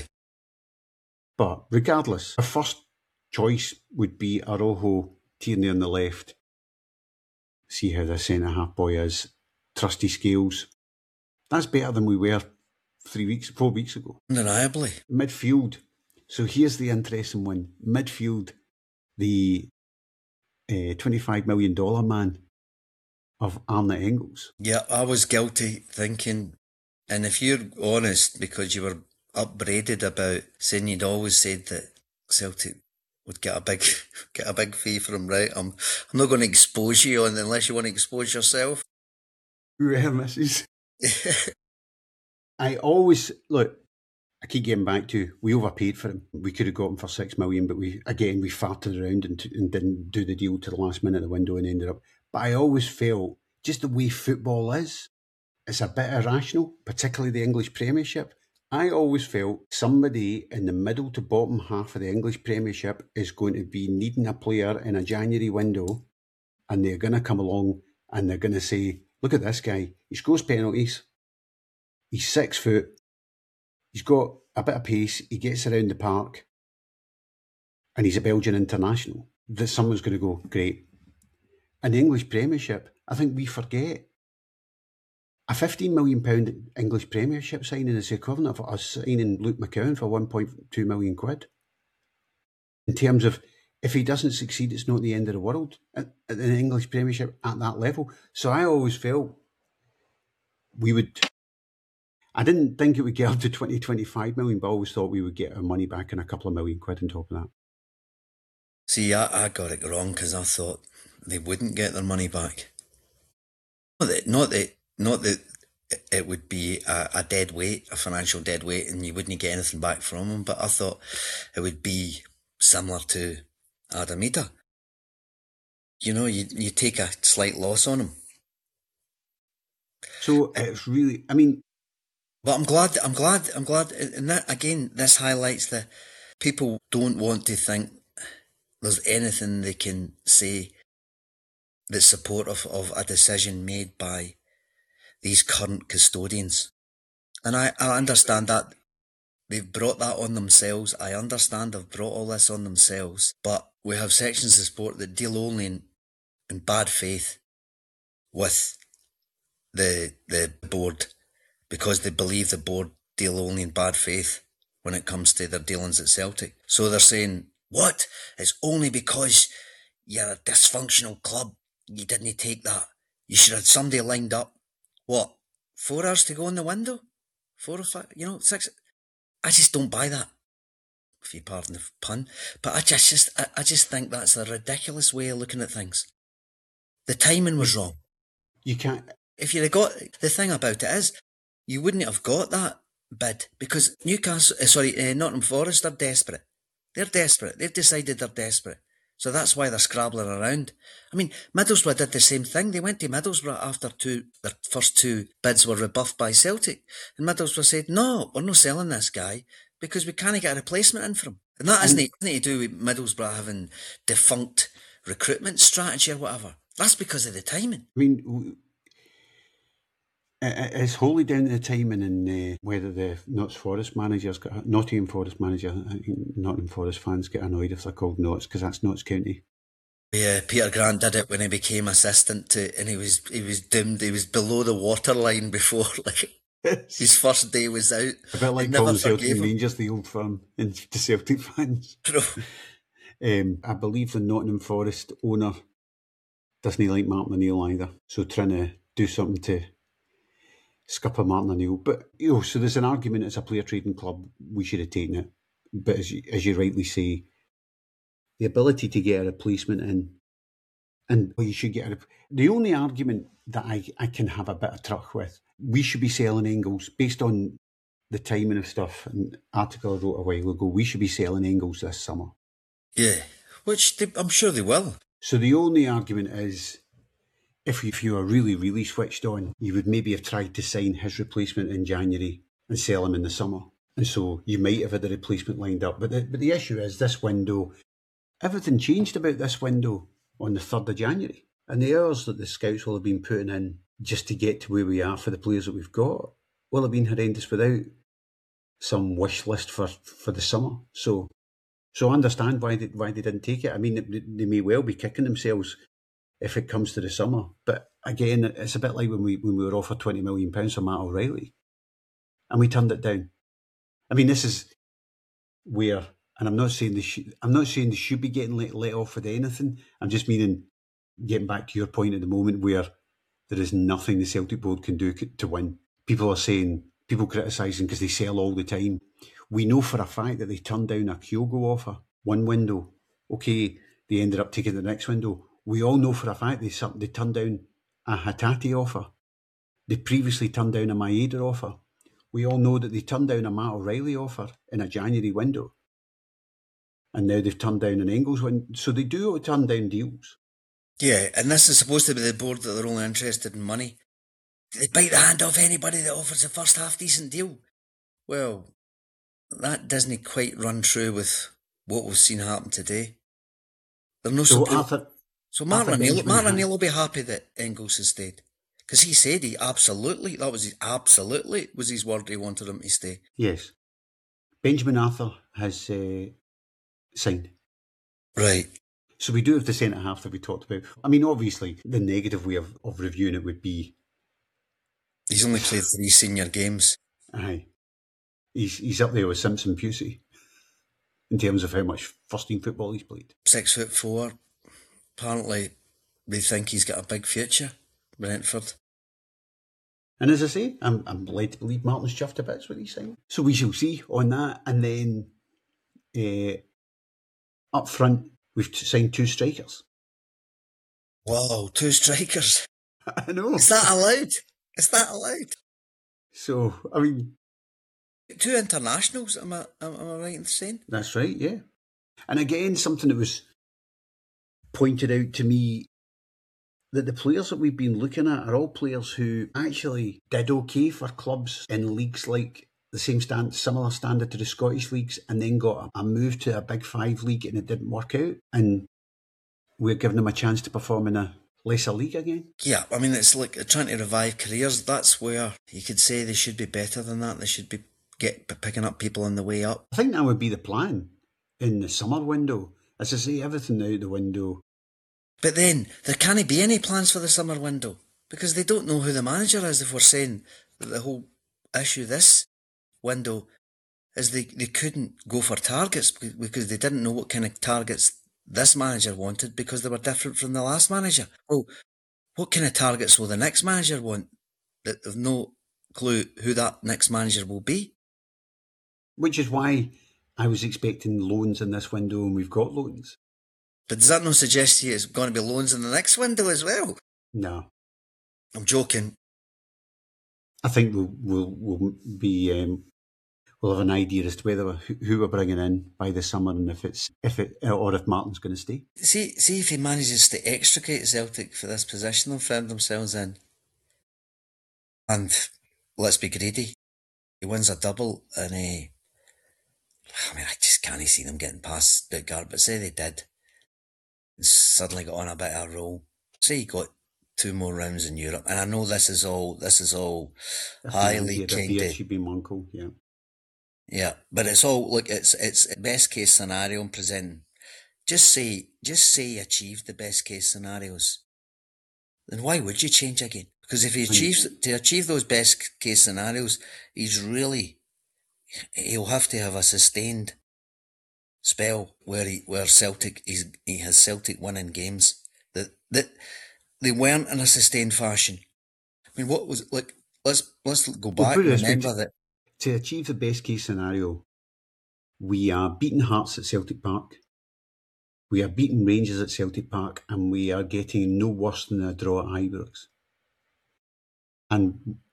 But regardless, our first choice would be Arojo, Tierney on the left. See how the centre-half boy is. Trusty Scales. That's better than we were 4 weeks ago. Undeniably. Midfield, So here's the interesting one. Midfield, the $25 million man of Arne Engels. Yeah, I was guilty thinking, and if you're honest, because you were upbraided about saying you'd always said that Celtic would get a big fee for him, right? I'm not going to expose you on unless you want to expose yourself. Whoever misses. I always look. I keep getting back to we overpaid for him. We could have got him for $6 million, but we farted around and didn't do the deal to the last minute of the window and ended up. But I always felt just the way football is, it's a bit irrational, particularly the English Premiership. I always felt somebody in the middle to bottom half of the English Premiership is going to be needing a player in a January window, and they're going to come along and they're going to say, look at this guy, he scores penalties, he's 6 foot, he's got a bit of pace, he gets around the park, and he's a Belgian international. That someone's going to go, great. In the English Premiership, I think we forget a £15 million English Premiership signing is the equivalent of us signing Luke McCowan for £1.2 million. In terms of, if he doesn't succeed, it's not the end of the world at the English Premiership at that level. So I always felt we would. I didn't think it would get up to 20, 25 million, but I always thought we would get our money back and a couple of £1 million on top of that. See, I got it wrong because I thought they wouldn't get their money back. Not that it would be a dead weight, a financial dead weight, and you wouldn't get anything back from them, but I thought it would be similar to Adam Idah. You know, you take a slight loss on him. So it's really, I mean... But I'm glad, and that, again, this highlights that people don't want to think there's anything they can say that's supportive of a decision made by these current custodians. And I understand that they've brought that on themselves. I understand they've brought all this on themselves, but we have sections of sport that deal only in bad faith with the board, because they believe the board deal only in bad faith when it comes to their dealings at Celtic. So they're saying, what? It's only because you're a dysfunctional club you didn't take that. You should have somebody lined up. What? 4 hours to go in the window? 4 or 5, 6. I just don't buy that, if you pardon the pun. But I just think that's a ridiculous way of looking at things. The timing was wrong. You can't... If you'd have got... The thing about it is, you wouldn't have got that bid because Nottingham Forest are desperate. They're desperate. They've decided they're desperate. So that's why they're scrabbling around. I mean, Middlesbrough did the same thing. They went to Middlesbrough after their first 2 bids were rebuffed by Celtic. And Middlesbrough said, no, we're not selling this guy because we can't get a replacement in for him. And that isn't to do with Middlesbrough having defunct recruitment strategy or whatever. That's because of the timing. I mean, it's wholly down to the timing and whether the Nottingham Forest manager, I think Nottingham Forest fans get annoyed if they're called Notts because that's Notts County. Yeah, Peter Grant did it when he became assistant and he was doomed. He was below the waterline before his first day was out. A bit like calling Celtic Rangers the old firm and the Celtic fans. I believe the Nottingham Forest owner doesn't like Martin O'Neill either, so trying to do something to scupper Martin O'Neill. But, so there's an argument as a player trading club, we should have taken it. But as you rightly say, the ability to get a replacement in, and you should get the only argument that I can have a bit of truck with, we should be selling Engels, based on the timing of stuff, an article I wrote a while ago, we should be selling Engels this summer. Yeah, which I'm sure they will. So the only argument is, if you were really, really switched on, you would maybe have tried to sign his replacement in January and sell him in the summer. And so you might have had a replacement lined up. But the issue is this window, everything changed about this window on the 3rd of January. And the hours that the scouts will have been putting in just to get to where we are for the players that we've got will have been horrendous without some wish list for the summer. So I understand why they didn't take it. I mean, they may well be kicking themselves if it comes to the summer. But again, it's a bit like when we were offered £20 million for Matt O'Reilly and we turned it down. I mean, this is where, and I'm not saying they should be getting let off with anything. I'm just meaning getting back to your point at the moment where there is nothing the Celtic board can do to win. People are saying, people criticising because they sell all the time. We know for a fact that they turned down a Kyogo offer one window. Okay, they ended up taking the next window. We all know for a fact they turned down a Hatate offer. They previously turned down a Maeda offer. We all know that they turned down a Matt O'Reilly offer in a January window. And now they've turned down an Engels window. So they do turn down deals. Yeah, and this is supposed to be the board that they're only interested in money. They bite the hand off anybody that offers a first half decent deal. Well, that doesn't quite run true with what we've seen happen today. There are no support. So Martin O'Neill will be happy that Engels has stayed. Because he said he absolutely was his word, he wanted him to stay. Yes. Benjamin Arthur has signed. Right. So we do have the centre half that we talked about. I mean, obviously, the negative way of reviewing it would be... He's only played 3 senior games. Aye. He's up there with Simpson Pusey in terms of how much first-team football he's played. 6'4". Apparently, they think he's got a big future, Brentford. And as I say, I'm led to believe Martin's chuffed a bit with his signing. So we shall see on that. And then up front, we've signed 2 strikers. Whoa, 2 strikers. I know. Is that allowed? Is that allowed? So, I mean... 2 internationals, am I right in saying? That's right, yeah. And again, something that was pointed out to me, that the players that we've been looking at are all players who actually did okay for clubs in leagues like the similar standard to the Scottish leagues, and then got a move to a Big 5 league and it didn't work out. And we're giving them a chance to perform in a lesser league again. Yeah, I mean, it's like trying to revive careers. That's where you could say they should be better than that. They should be picking up people on the way up. I think that would be the plan in the summer window. As I say, everything out the window. But then, there can't be any plans for the summer window, because they don't know who the manager is. If we're saying that the whole issue this window is they couldn't go for targets because they didn't know what kind of targets this manager wanted, because they were different from the last manager. Well, what kind of targets will the next manager want? That they've no clue who that next manager will be. Which is why I was expecting loans in this window, and we've got loans. But does that not suggest to you it's going to be loans in the next window as well? No. I'm joking. I think we'll have an idea as to whether who we're bringing in by the summer, and if Martin's going to stay. See if he manages to extricate Celtic for this position they've found themselves in. And let's be greedy. He wins a double, and I just can't see them getting past Stuttgart, but say they did, and suddenly got on a bit of a roll. Say he got 2 more rounds in Europe, and I know this is all highly kind of... should be Munkel, yeah. Yeah, but it's all, look, it's best case scenario and presenting. Just say he achieved the best case scenarios. Then why would you change again? Because if he achieve those best case scenarios, he'll have to have a sustained spell where Celtic he has Celtic winning games that they weren't in a sustained fashion. I mean, what was like? Let's go back and remember that to achieve the best case scenario, we are beating Hearts at Celtic Park, we are beating Rangers at Celtic Park, and we are getting no worse than a draw at Ibrox. And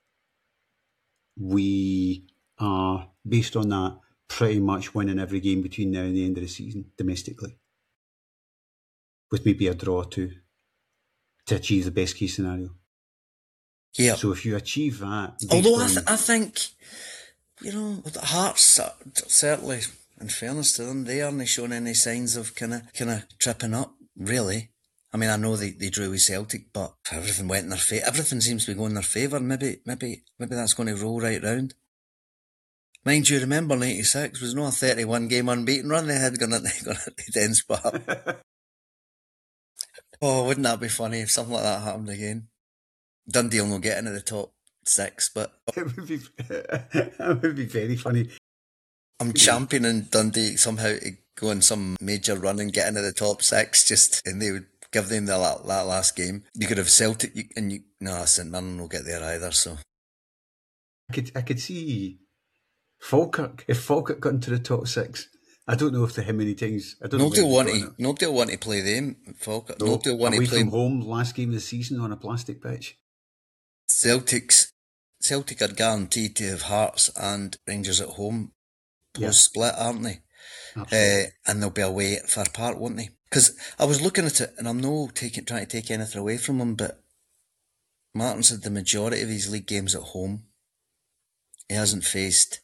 we are, based on that, pretty much winning every game between now and the end of the season domestically, with maybe a draw or 2 to achieve the best case scenario. Yeah. So if you achieve that... Although I think, the Hearts, certainly, in fairness to them, they aren't showing any signs of kind of tripping up, really. I mean, I know they drew with Celtic, but everything went in their favour. Everything seems to be going in their favour. Maybe that's going to roll right round. Mind you, remember 96 was not a 31 game unbeaten run they had going into Dens Park. Oh, wouldn't that be funny if something like that happened again? Dundee will not get into the top 6, but it would be very funny. I'm championing Dundee somehow to go on some major run and get into the top 6, and they would give them that last game. You could have Celtic, St Mirren will get there either, so. I could see Falkirk, if Falkirk got into the top 6. I don't know if how many times. I don't Nobody know. Nobody will want to play them. Falkirk. No, nobody will want to play from home, last game of the season on a plastic pitch. Celtic are guaranteed to have Hearts and Rangers at home post-split, aren't they? And they'll be away at Fir Park, won't they? Because I was looking at it, and I'm not trying to take anything away from them, but Martin said the majority of his league games at home. He hasn't faced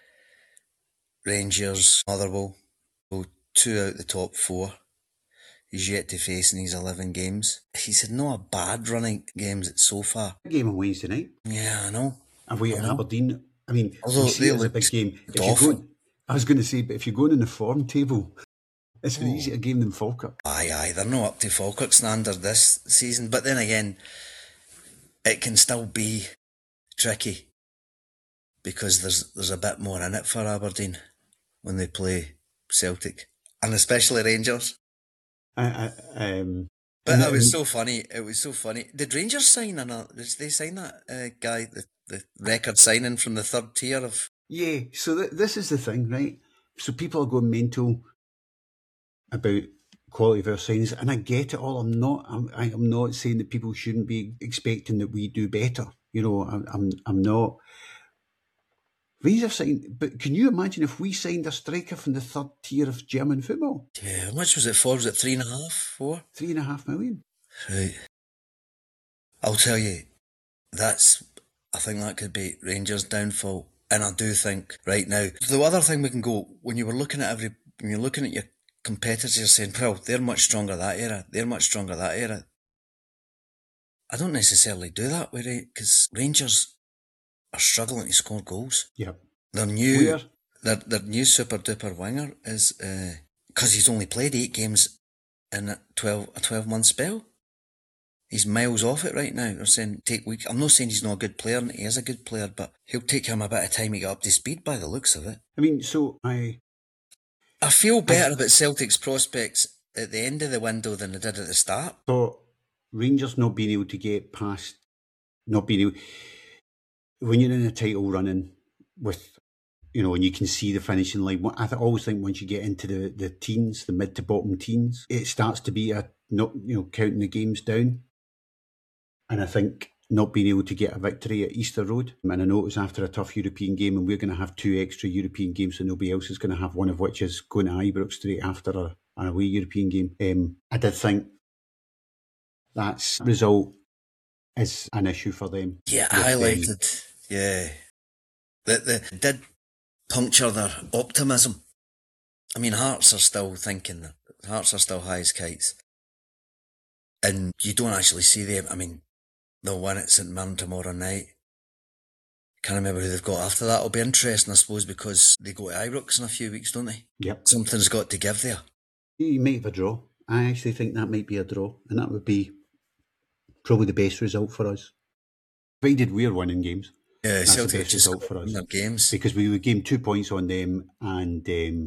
Rangers, Motherwell, 2 out of the top 4. He's yet to face in his 11 games. He said not a bad running games so far. Game on Wednesday night. Yeah, I know. Away at Aberdeen. I mean, although it was a big game. I was going to say, but if you're going in the form table, it's an easier game than Falkirk. Aye, they're not up to Falkirk standard this season. But then again, it can still be tricky because there's a bit more in it for Aberdeen when they play Celtic, and especially Rangers. But it was so funny. It was so funny. Did Rangers sign Did they sign that guy, the record signing from the third tier of? Yeah. So this is the thing, right? So people are going mental about quality of our signings, and I get it all. I'm not saying that people shouldn't be expecting that we do better. You know, I'm not. Rangers signed, but can you imagine if we signed a striker from the third tier of German football? Yeah, how much was it for? Was it 3.5, 4? 3.5 million. Right. I'll tell you, I think that could be Rangers' downfall. And I do think right now, the other thing we can go, when you're looking at your competitors, you're saying, well, they're much stronger that era, they're much stronger that era. I don't necessarily do that with it, because Rangers are struggling to score goals. Yep. Their new super duper winger is, because he's only played 8 games in a 12-month spell. He's miles off it right now. They're saying take weeks. I'm not saying he's not a good player, and he is a good player, but he'll take him a bit of time to get up to speed by the looks of it. I mean, so I feel better about Celtic's prospects at the end of the window than I did at the start. So Rangers not being able to get past, when you're in a title running with, and you can see the finishing line. I always think once you get into the teens, the mid to bottom teens, it starts to be counting the games down. And I think not being able to get a victory at Easter Road, and I know it was after a tough European game, and we're going to have 2 extra European games, so nobody else is going to have one of which is going to Ibrox straight after an away European game. I did think that result is an issue for them. Yeah, highlighted. Yeah. They did puncture their optimism. I mean, Hearts are still thinking that. Hearts are still high as kites. And you don't actually see them. I mean, they'll win at St Mirren tomorrow night. Can't remember who they've got after that. It'll be interesting, I suppose, because they go to Ibrox in a few weeks, don't they? Yep. Something's got to give there. You might have a draw. I actually think that might be a draw, and that would be probably the best result for us. Provided we're winning games. Yeah, that's the best result for us. Games. Because we would gain 2 points on them and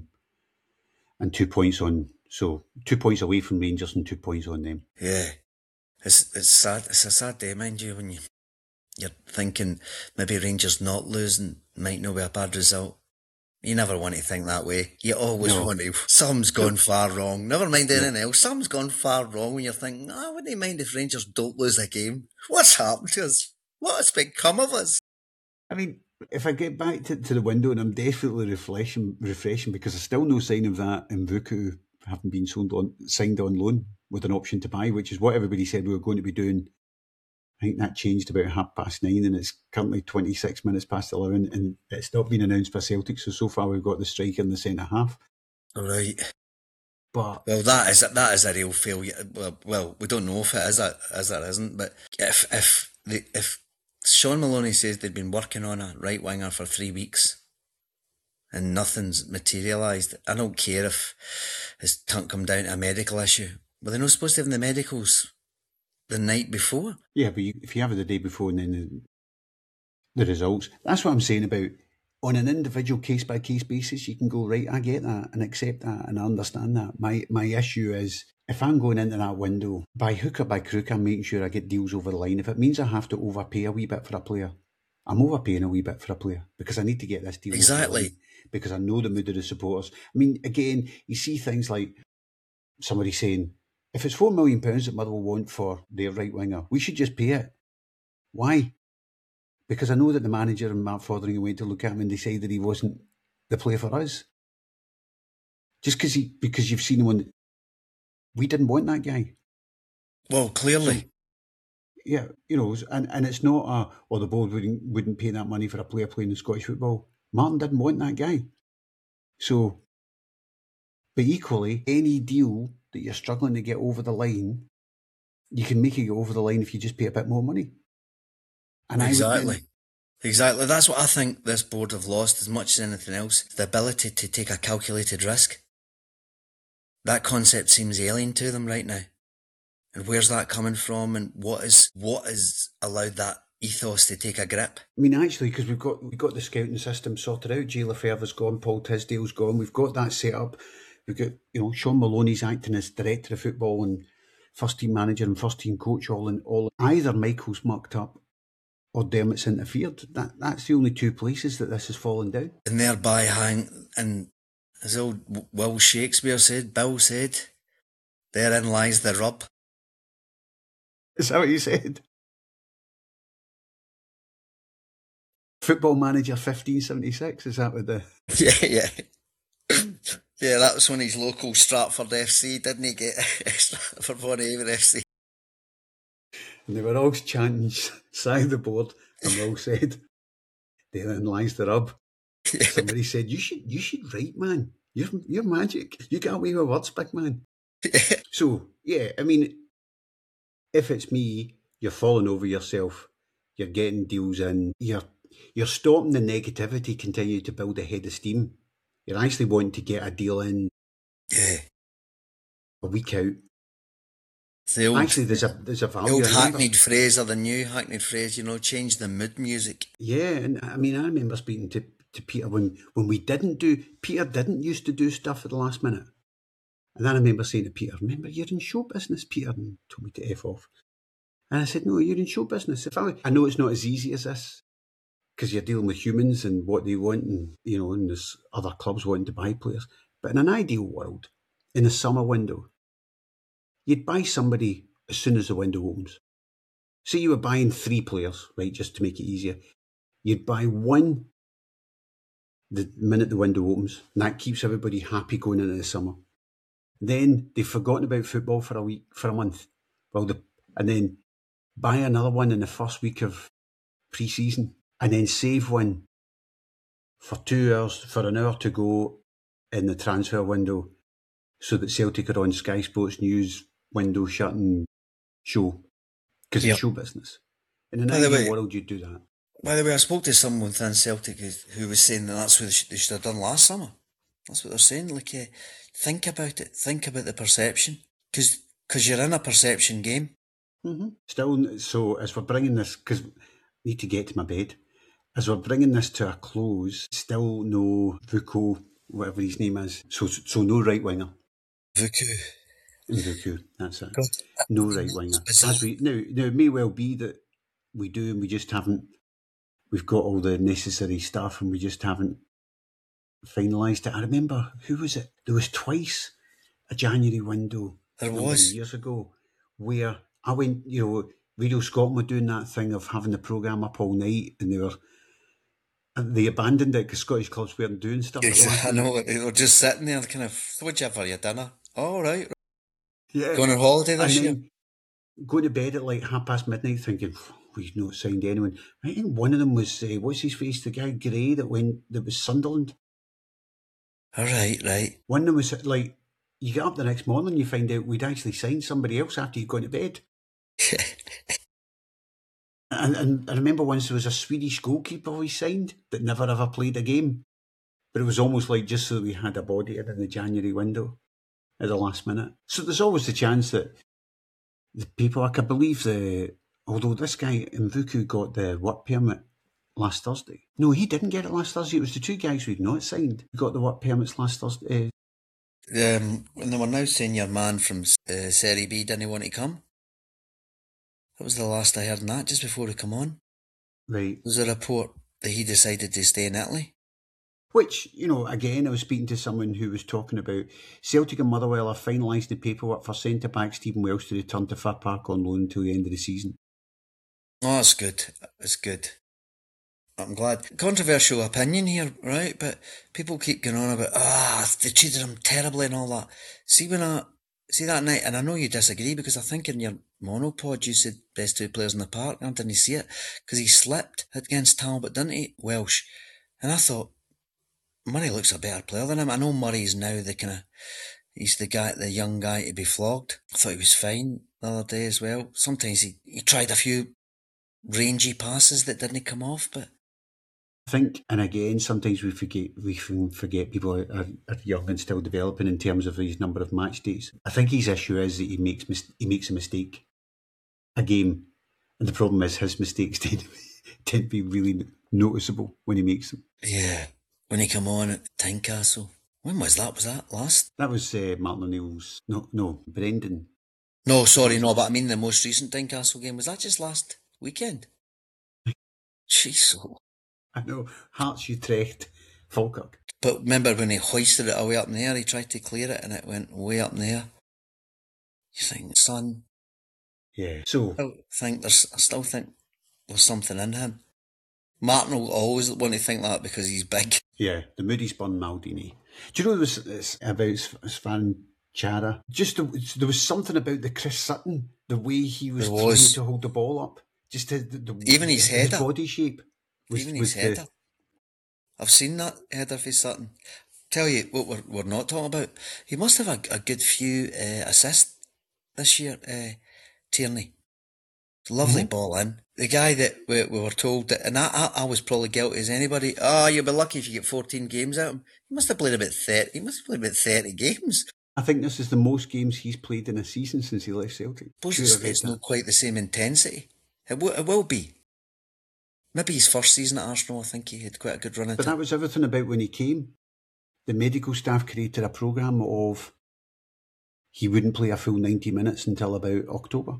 2 points on. So 2 points away from Rangers and 2 points on them. Yeah. It's sad. It's a sad day, mind you, when you're thinking maybe Rangers not losing might not be a bad result. You never want to think that way. You always want to. Something's gone far wrong. Never mind anything else. Something's gone far wrong when you're thinking, I wouldn't mind if Rangers don't lose a game. What's happened to us? What has become of us? I mean, if I get back to the window, and I'm definitely refreshing because there's still no sign of that Mvuku having been signed on loan with an option to buy, which is what everybody said we were going to be doing. I think that changed about 9:30, and it's currently 26 minutes past 11, and it's not been announced by Celtic. So far we've got the striker in the centre half. Right. But that is a real failure. Well, we don't know if it is or isn't. But if Sean Maloney says they've been working on a right winger for 3 weeks and nothing's materialised, I don't care if it's come down to a medical issue. Well, they're not supposed to have the medicals the night before. Yeah, but if you have it the day before and then the results, that's what I'm saying about on an individual case-by-case basis, you can go, right, I get that and accept that and I understand that. My issue is, if I'm going into that window, by hook or by crook, I'm making sure I get deals over the line. If it means I have to overpay a wee bit for a player, I'm overpaying a wee bit for a player because I need to get this deal over the line, because I know the mood of the supporters. I mean, again, you see things like somebody saying, if it's £4 million that Motherwell want for their right winger, we should just pay it. Why? Because I know that the manager and Matt Fotheringham went to look at him and decided he wasn't the player for us. Just because you've seen him on... We didn't want that guy. Well, clearly. So, yeah, you know, and it's not the board wouldn't pay that money for a player playing in Scottish football. Martin didn't want that guy. So, but equally, any deal that you're struggling to get over the line, you can make it go over the line if you just pay a bit more money. And Exactly. That's what I think this board have lost as much as anything else. The ability to take a calculated risk. That concept seems alien to them right now. And where's that coming from? And what has allowed that ethos to take a grip? I mean, actually, because we've got the scouting system sorted out. Jay Lefebvre's gone, Paul Tisdale's gone. We've got that set up. We've got, Sean Maloney's acting as director of football and first team manager and first team coach all. Either Michael's mucked up or Dermot's interfered. That's the only two places that this has fallen down. And thereby and as old Bill said, therein lies the rub. Is that what you said? Football Manager 1576, is that what the... Yeah. Yeah, that was when his local Stratford FC, didn't he, get Stratford Bonhaven FC? And they were all chanting side the board, and Will said, therein lies the rub. Yeah. Somebody said, you should write, man. You're magic. You get away with words, big man. Yeah. So, yeah, I mean, if it's me, you're falling over yourself. You're getting deals in. You're stopping the negativity continue to build a head of steam. You're actually wanting to get a deal in a week out. Actually, there's a value. The old hackneyed phrase or the new hackneyed phrase, change the mood music. Yeah, and I mean, I remember speaking to Peter when we Peter didn't used to do stuff at the last minute. And then I remember saying to Peter, remember, you're in show business, Peter, and told me to F off. And I said, no, you're in show business. I know it's not as easy as this, because you're dealing with humans and what they want, and and there's other clubs wanting to buy players. But in an ideal world, in the summer window, you'd buy somebody as soon as the window opens. Say you were buying 3 players, right, just to make it easier. You'd buy one the minute the window opens, and that keeps everybody happy going into the summer. Then they've forgotten about football for a week, for a month. And then buy another one in the first week of pre-season, and then save one for 2 hours, for an hour to go in the transfer window, so that Celtic are on Sky Sports News window shutting show, because it's show business. In an ideal world, you'd do that. By the way, I spoke to someone within Celtic who was saying that's what they should have done last summer. That's what they're saying. Think about it. Think about the perception, because you're in a perception game. Mm-hmm. Still, so as we're bringing this, because I need to get to my bed, as we're bringing this to a close, still no Vuko, whatever his name is. So no right winger. Vuku, that's it. God. No right winger. Now, it may well be that we do, and we just haven't. We've got all the necessary stuff, and we just haven't finalised it. I remember, who was it? There was twice a January window. There was years ago, where I went. Radio Scotland were doing that thing of having the programme up all night, and they abandoned it because Scottish clubs weren't doing stuff. I know, they were just sitting there, kind of, what'd you have for your dinner? Oh, right. Yeah. Going on holiday this year? Going to bed at midnight thinking, we've not signed anyone. I think one of them was, what's his face, the guy Gray that was Sunderland. All right. One of them was you get up the next morning, you find out we'd actually signed somebody else after you'd gone to bed. And I remember once there was a Swedish goalkeeper we signed that never ever played a game. But it was almost like just so we had a body in the January window at the last minute. So there's always the chance that the people, I can believe although this guy Mvuku got the work permit last Thursday. No, he didn't get it last Thursday. It was the two guys we'd not signed who got the work permits last Thursday. And they were now saying your man from Serie B didn't want to come. That was the last I heard on that, just before he come on. Right. There was a report that he decided to stay in Italy. Which, again, I was speaking to someone who was talking about Celtic and Motherwell are finalising the paperwork for centre-back Stephen Welsh to return to Fir Park on loan until the end of the season. Oh, that's good. It's good. I'm glad. Controversial opinion here, right? But people keep going on about, they treated him terribly and all that. See that night, and I know you disagree because I think in your monopod you said best two players in the park. I didn't see it because he slipped against Talbot, didn't he, Welsh? And I thought Murray looks a better player than him. I know Murray's now he's the young guy to be flogged. I thought he was fine the other day as well. Sometimes he tried a few rangy passes that didn't come off, but I think, and again, sometimes we forget people are young and still developing in terms of his number of match days. I think his issue is that he makes a mistake a game, and the problem is his mistakes tend to be really noticeable when he makes them. Yeah, when he came on at Tynecastle. When was that? Was that last? That was Martin O'Neill's. No, Brendan. No, sorry, no, but I mean the most recent Tynecastle game. Was that just last weekend? Jeez. I know, Hearts, Utrecht, Falkirk. But remember when he hoisted it away up in the air, he tried to clear it and it went way up in the air. You think, son? Yeah, so... I still think there's something in him. Martin will always want to think that because he's big. Yeah, the Moody spun Maldini. Do you know this about Svan Chara? Just there was something about the Chris Sutton, the way he was trying to hold the ball up. Just even his header, body shape. Even his header. I've seen that header for Sutton. Tell you what we're not talking about. He must have a good few assists this year, Tierney. Lovely ball in. The guy that we were told that, and I was probably guilty as anybody. You'll be lucky if you get 14 games out of him. He must have played about 30. He must have played about 30 games. I think this is the most games he's played in a season since he left Celtic. It's not quite the same intensity. It will be. Maybe his first season at Arsenal, I think he had quite a good run into. But that was everything about when he came. The medical staff created a programme of he wouldn't play a full 90 minutes until about October.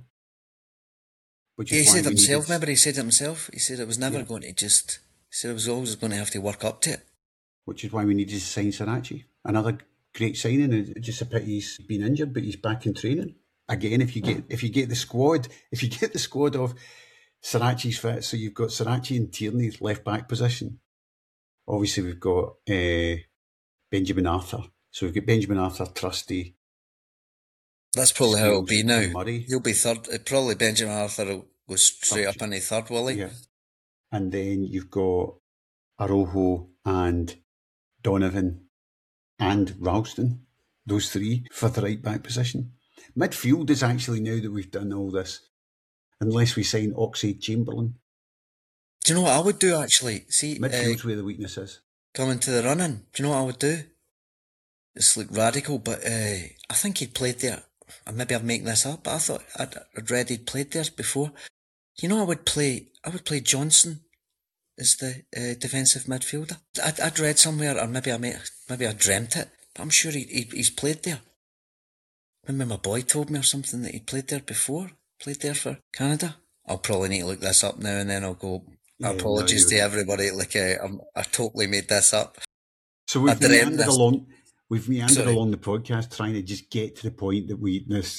He said it himself, remember he said it himself? He said it was never going to he said it was always going to have to work up to it. Which is why we needed to sign Sarachi. Another great signing. It's just a pity he's been injured, but he's back in training. Again, if you get the squad of Sarachi's fit, so you've got Sarachi and Tierney's left back position. Obviously, we've got Benjamin Arthur. So we've got Benjamin Arthur, Trusty. That's probably how it'll be now. Murray. He'll be third. Probably Benjamin Arthur will go straight up into third, will he? Yeah. And then you've got Arojo and Donovan and Ralston. Those three for the right back position. Midfield is actually, now that we've done all this, unless we sign Oxlade-Chamberlain. Do you know what I would do actually? See, midfield's where the weakness is. Coming to the running. Do you know what I would do? It's like radical, but I think he'd played there. Maybe I'm making this up, but I thought I'd read he'd played there before. You know, I would play Johnson as the defensive midfielder. I'd read somewhere, or maybe I dreamt it, but I'm sure he's played there. Remember my boy told me or something that he'd played there before. Played there for Canada. I'll probably need to look this up now and then I'll go. Apologies to everybody. Like I totally made this up. So we've meandered along the podcast trying to just get to the point that this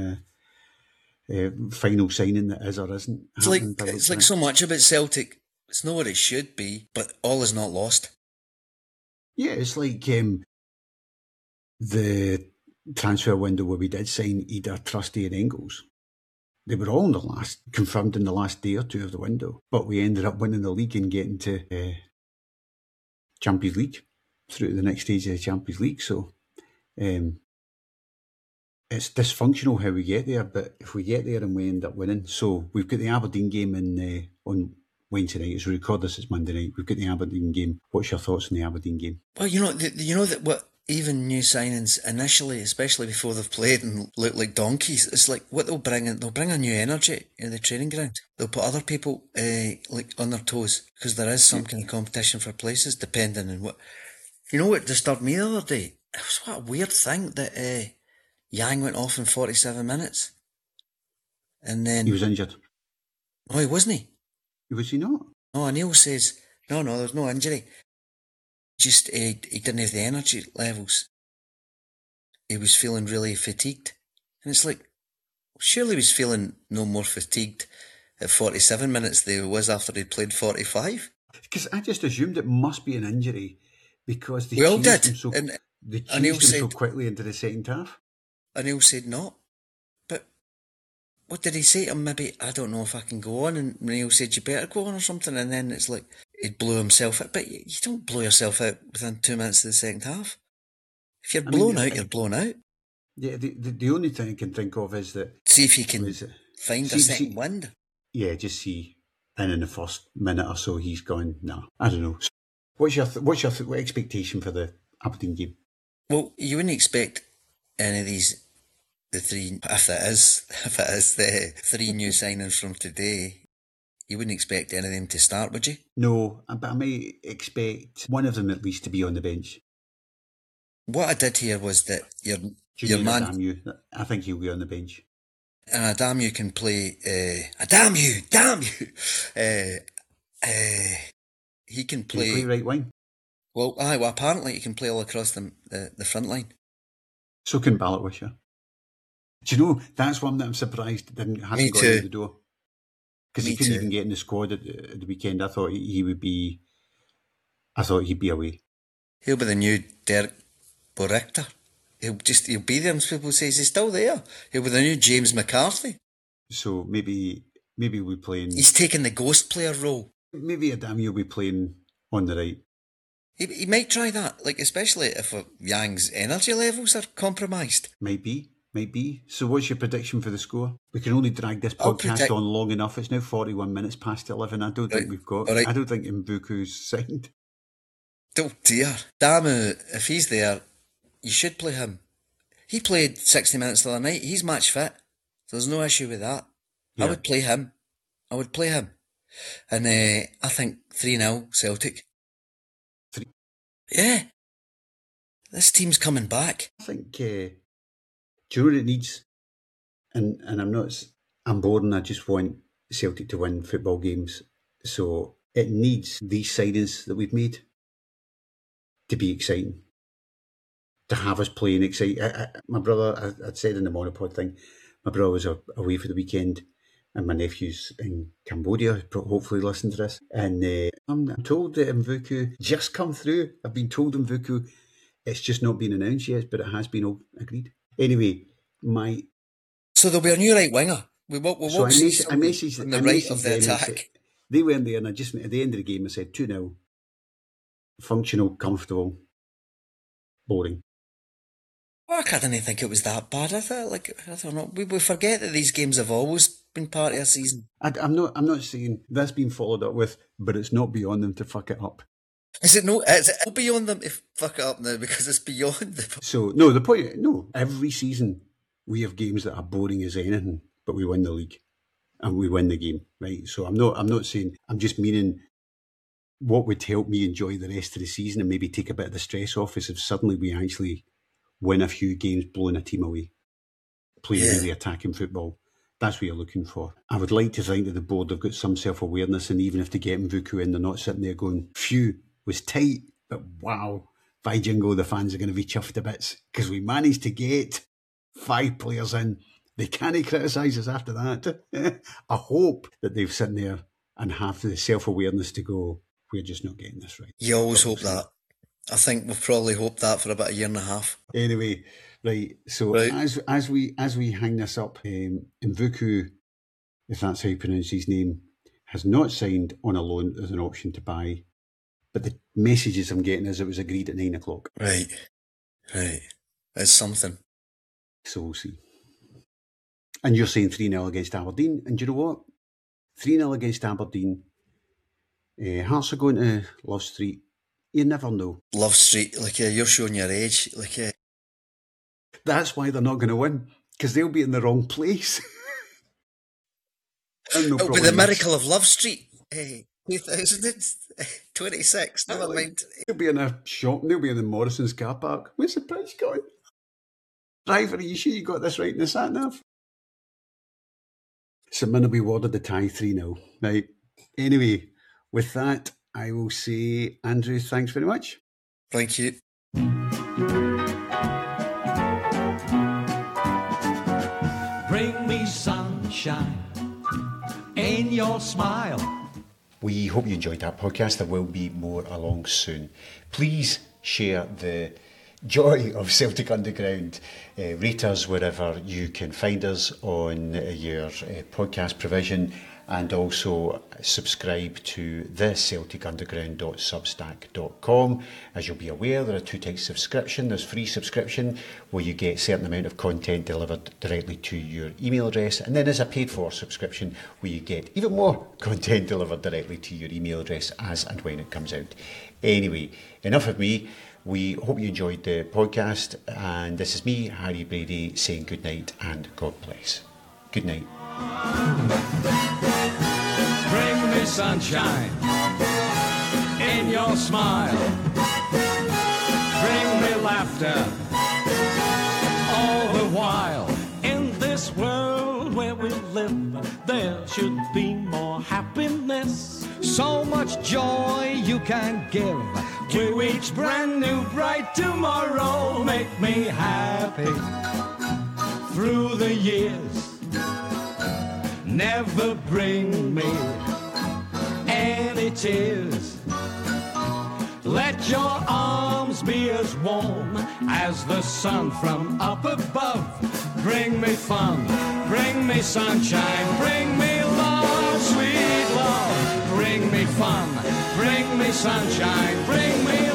final signing that is or isn't. It's like so much about Celtic. It's not what it should be, but all is not lost. Yeah, it's like the transfer window where we did sign Ida, Trusty and Engels. They were all confirmed in the last day or two of the window, but we ended up winning the league and getting to Champions League through the next stage of the Champions League. So it's dysfunctional how we get there, but if we get there and we end up winning. So we've got the Aberdeen game on Wednesday night. As we record this, it's Monday night. We've got the Aberdeen game. What's your thoughts on the Aberdeen game? Well, you know that what even new signings initially, especially before they've played and look like donkeys, it's like what they'll bring a new energy in the training ground. They'll put other people like on their toes because there is some kind of competition for places depending on what. You know what disturbed me the other day? It was what a weird thing that Yang went off in 47 minutes. And then... He was injured. Oh, he wasn't. Was he not? No, Neil says, no, there's no injury. Just, he didn't have the energy levels. He was feeling really fatigued. And it's like, surely he was feeling no more fatigued at 47 minutes than he was after he'd played 45. Because I just assumed it must be an injury because they We all changed did. him so quickly into the second half. And Neil said no. But what did he say to him? Maybe, I don't know if I can go on. And Neil said, you better go on or something. And then it's like, he'd blew himself out. But you don't blow yourself out within 2 minutes of the second half. If you're blown out, you're blown out. Yeah, the only thing I can think of is that... See if you can find a second wind. Yeah, just see. And in the first minute or so, he's gone, nah, I don't know. What's your expectation for the Aberdeen game? Well, you wouldn't expect any of these, if it is the three new signings from today, you wouldn't expect any of them to start, would you? No, but I may expect one of them at least to be on the bench. What I did hear was that your man... Adamu, I think he'll be on the bench. And Adamu can play... damn you! He can play... Can he play right wing? Well, apparently he can play all across the front line. So can Ballotwisher. Do you know, that's one that I'm surprised hasn't got out the door. Because he couldn't even get in the squad at the weekend. I thought he'd be away. He'll be the new Derek Borrector. He'll be there and people say, is he still there? He'll be the new James McCarthy. So maybe we're playing... He's taking the ghost player role. Maybe Adamu will be playing on the right. He might try that, like especially if Yang's energy levels are compromised. Might be. So what's your prediction for the score? We can only drag this podcast on long enough. It's now 41 minutes past 11. I don't think we've got... Right. I don't think Mvuku's signed. Oh dear. Damu, if he's there, you should play him. He played 60 minutes the other night. He's match fit. So there's no issue with that. Yeah. I would play him. And I think 3-0 Celtic. 3? Yeah. This team's coming back. I think... do you know what it needs? And I'm bored and I just want Celtic to win football games. So it needs these signings that we've made to be exciting. To have us playing exciting. My brother, I'd said in the monopod thing, my brother was away for the weekend and my nephew's in Cambodia, hopefully listen to this. And I'm told that Mvuku just come through. I've been told Mvuku, it's just not been announced yet, but it has been agreed. Anyway, So there'll be a new right winger. I messaged on the right of the attack. They weren't there, and I just, at the end of the game, I said 2-0. Functional, comfortable, boring. I didn't think it was that bad. I don't know. We forget that these games have always been part of a season. I'm not saying that's been followed up with, but it's not beyond them to fuck it up. Is it beyond them to fuck it up now because it's beyond them? So, no, the point, no, every season we have games that are boring as anything, but we win the league and we win the game, right? So I'm not saying, I'm just meaning what would help me enjoy the rest of the season and maybe take a bit of the stress off is if suddenly we actually win a few games blowing a team away, playing really attacking football. That's what you're looking for. I would like to think that the board have got some self-awareness, and even if they get Mvuku in, they're not sitting there going, phew, was tight, but wow, by jingo, the fans are going to be chuffed to bits because we managed to get 5 players in. They can't criticise us after that. I hope that they've sitting there and have the self-awareness to go, we're just not getting this right. You always hope that. I think we've probably hoped that for about a year and a half. Anyway, right. So as we hang this up, Mvuku, if that's how you pronounce his name, has not signed on a loan as an option to buy. But the messages I'm getting is it was agreed at 9 o'clock. Right. It's something. So we'll see. And you're saying 3-0 against Aberdeen. And do you know what? 3-0 against Aberdeen. Hearts are going to Love Street. You never know. Love Street, you're showing your age. That's why they're not going to win, because they'll be in the wrong place. It'll be the miracle of Love Street. 2026, never mind. They'll be in a shop, they'll be in the Morrison's car park. What's the price going? Driver, are you sure you got this right in the sat-nav? St Mirren will be awarded the tie 3-0. Right. Anyway, with that, I will say, Andrew, thanks very much. Thank you. Bring me sunshine in your smile. We hope you enjoyed that podcast. There will be more along soon. Please share the joy of Celtic Underground. Rate us wherever you can find us on your podcast provision, and also subscribe to the celticunderground.substack.com. As you'll be aware, there are two types of subscription. There's free subscription, where you get a certain amount of content delivered directly to your email address, and then there's a paid for subscription, where you get even more content delivered directly to your email address as and when it comes out. Anyway, enough of me. We hope you enjoyed the podcast, and this is me, Harry Brady, saying good night and God bless. Good night. Bring me sunshine in your smile. Bring me laughter all the while. In this world where we live, there should be more happiness. So much joy you can give to each brand new bright tomorrow. Make me happy through the years. Never bring me any tears. Let your arms be as warm as the sun from up above. Bring me fun, bring me sunshine, bring me love, sweet love. Bring me fun, bring me sunshine, bring me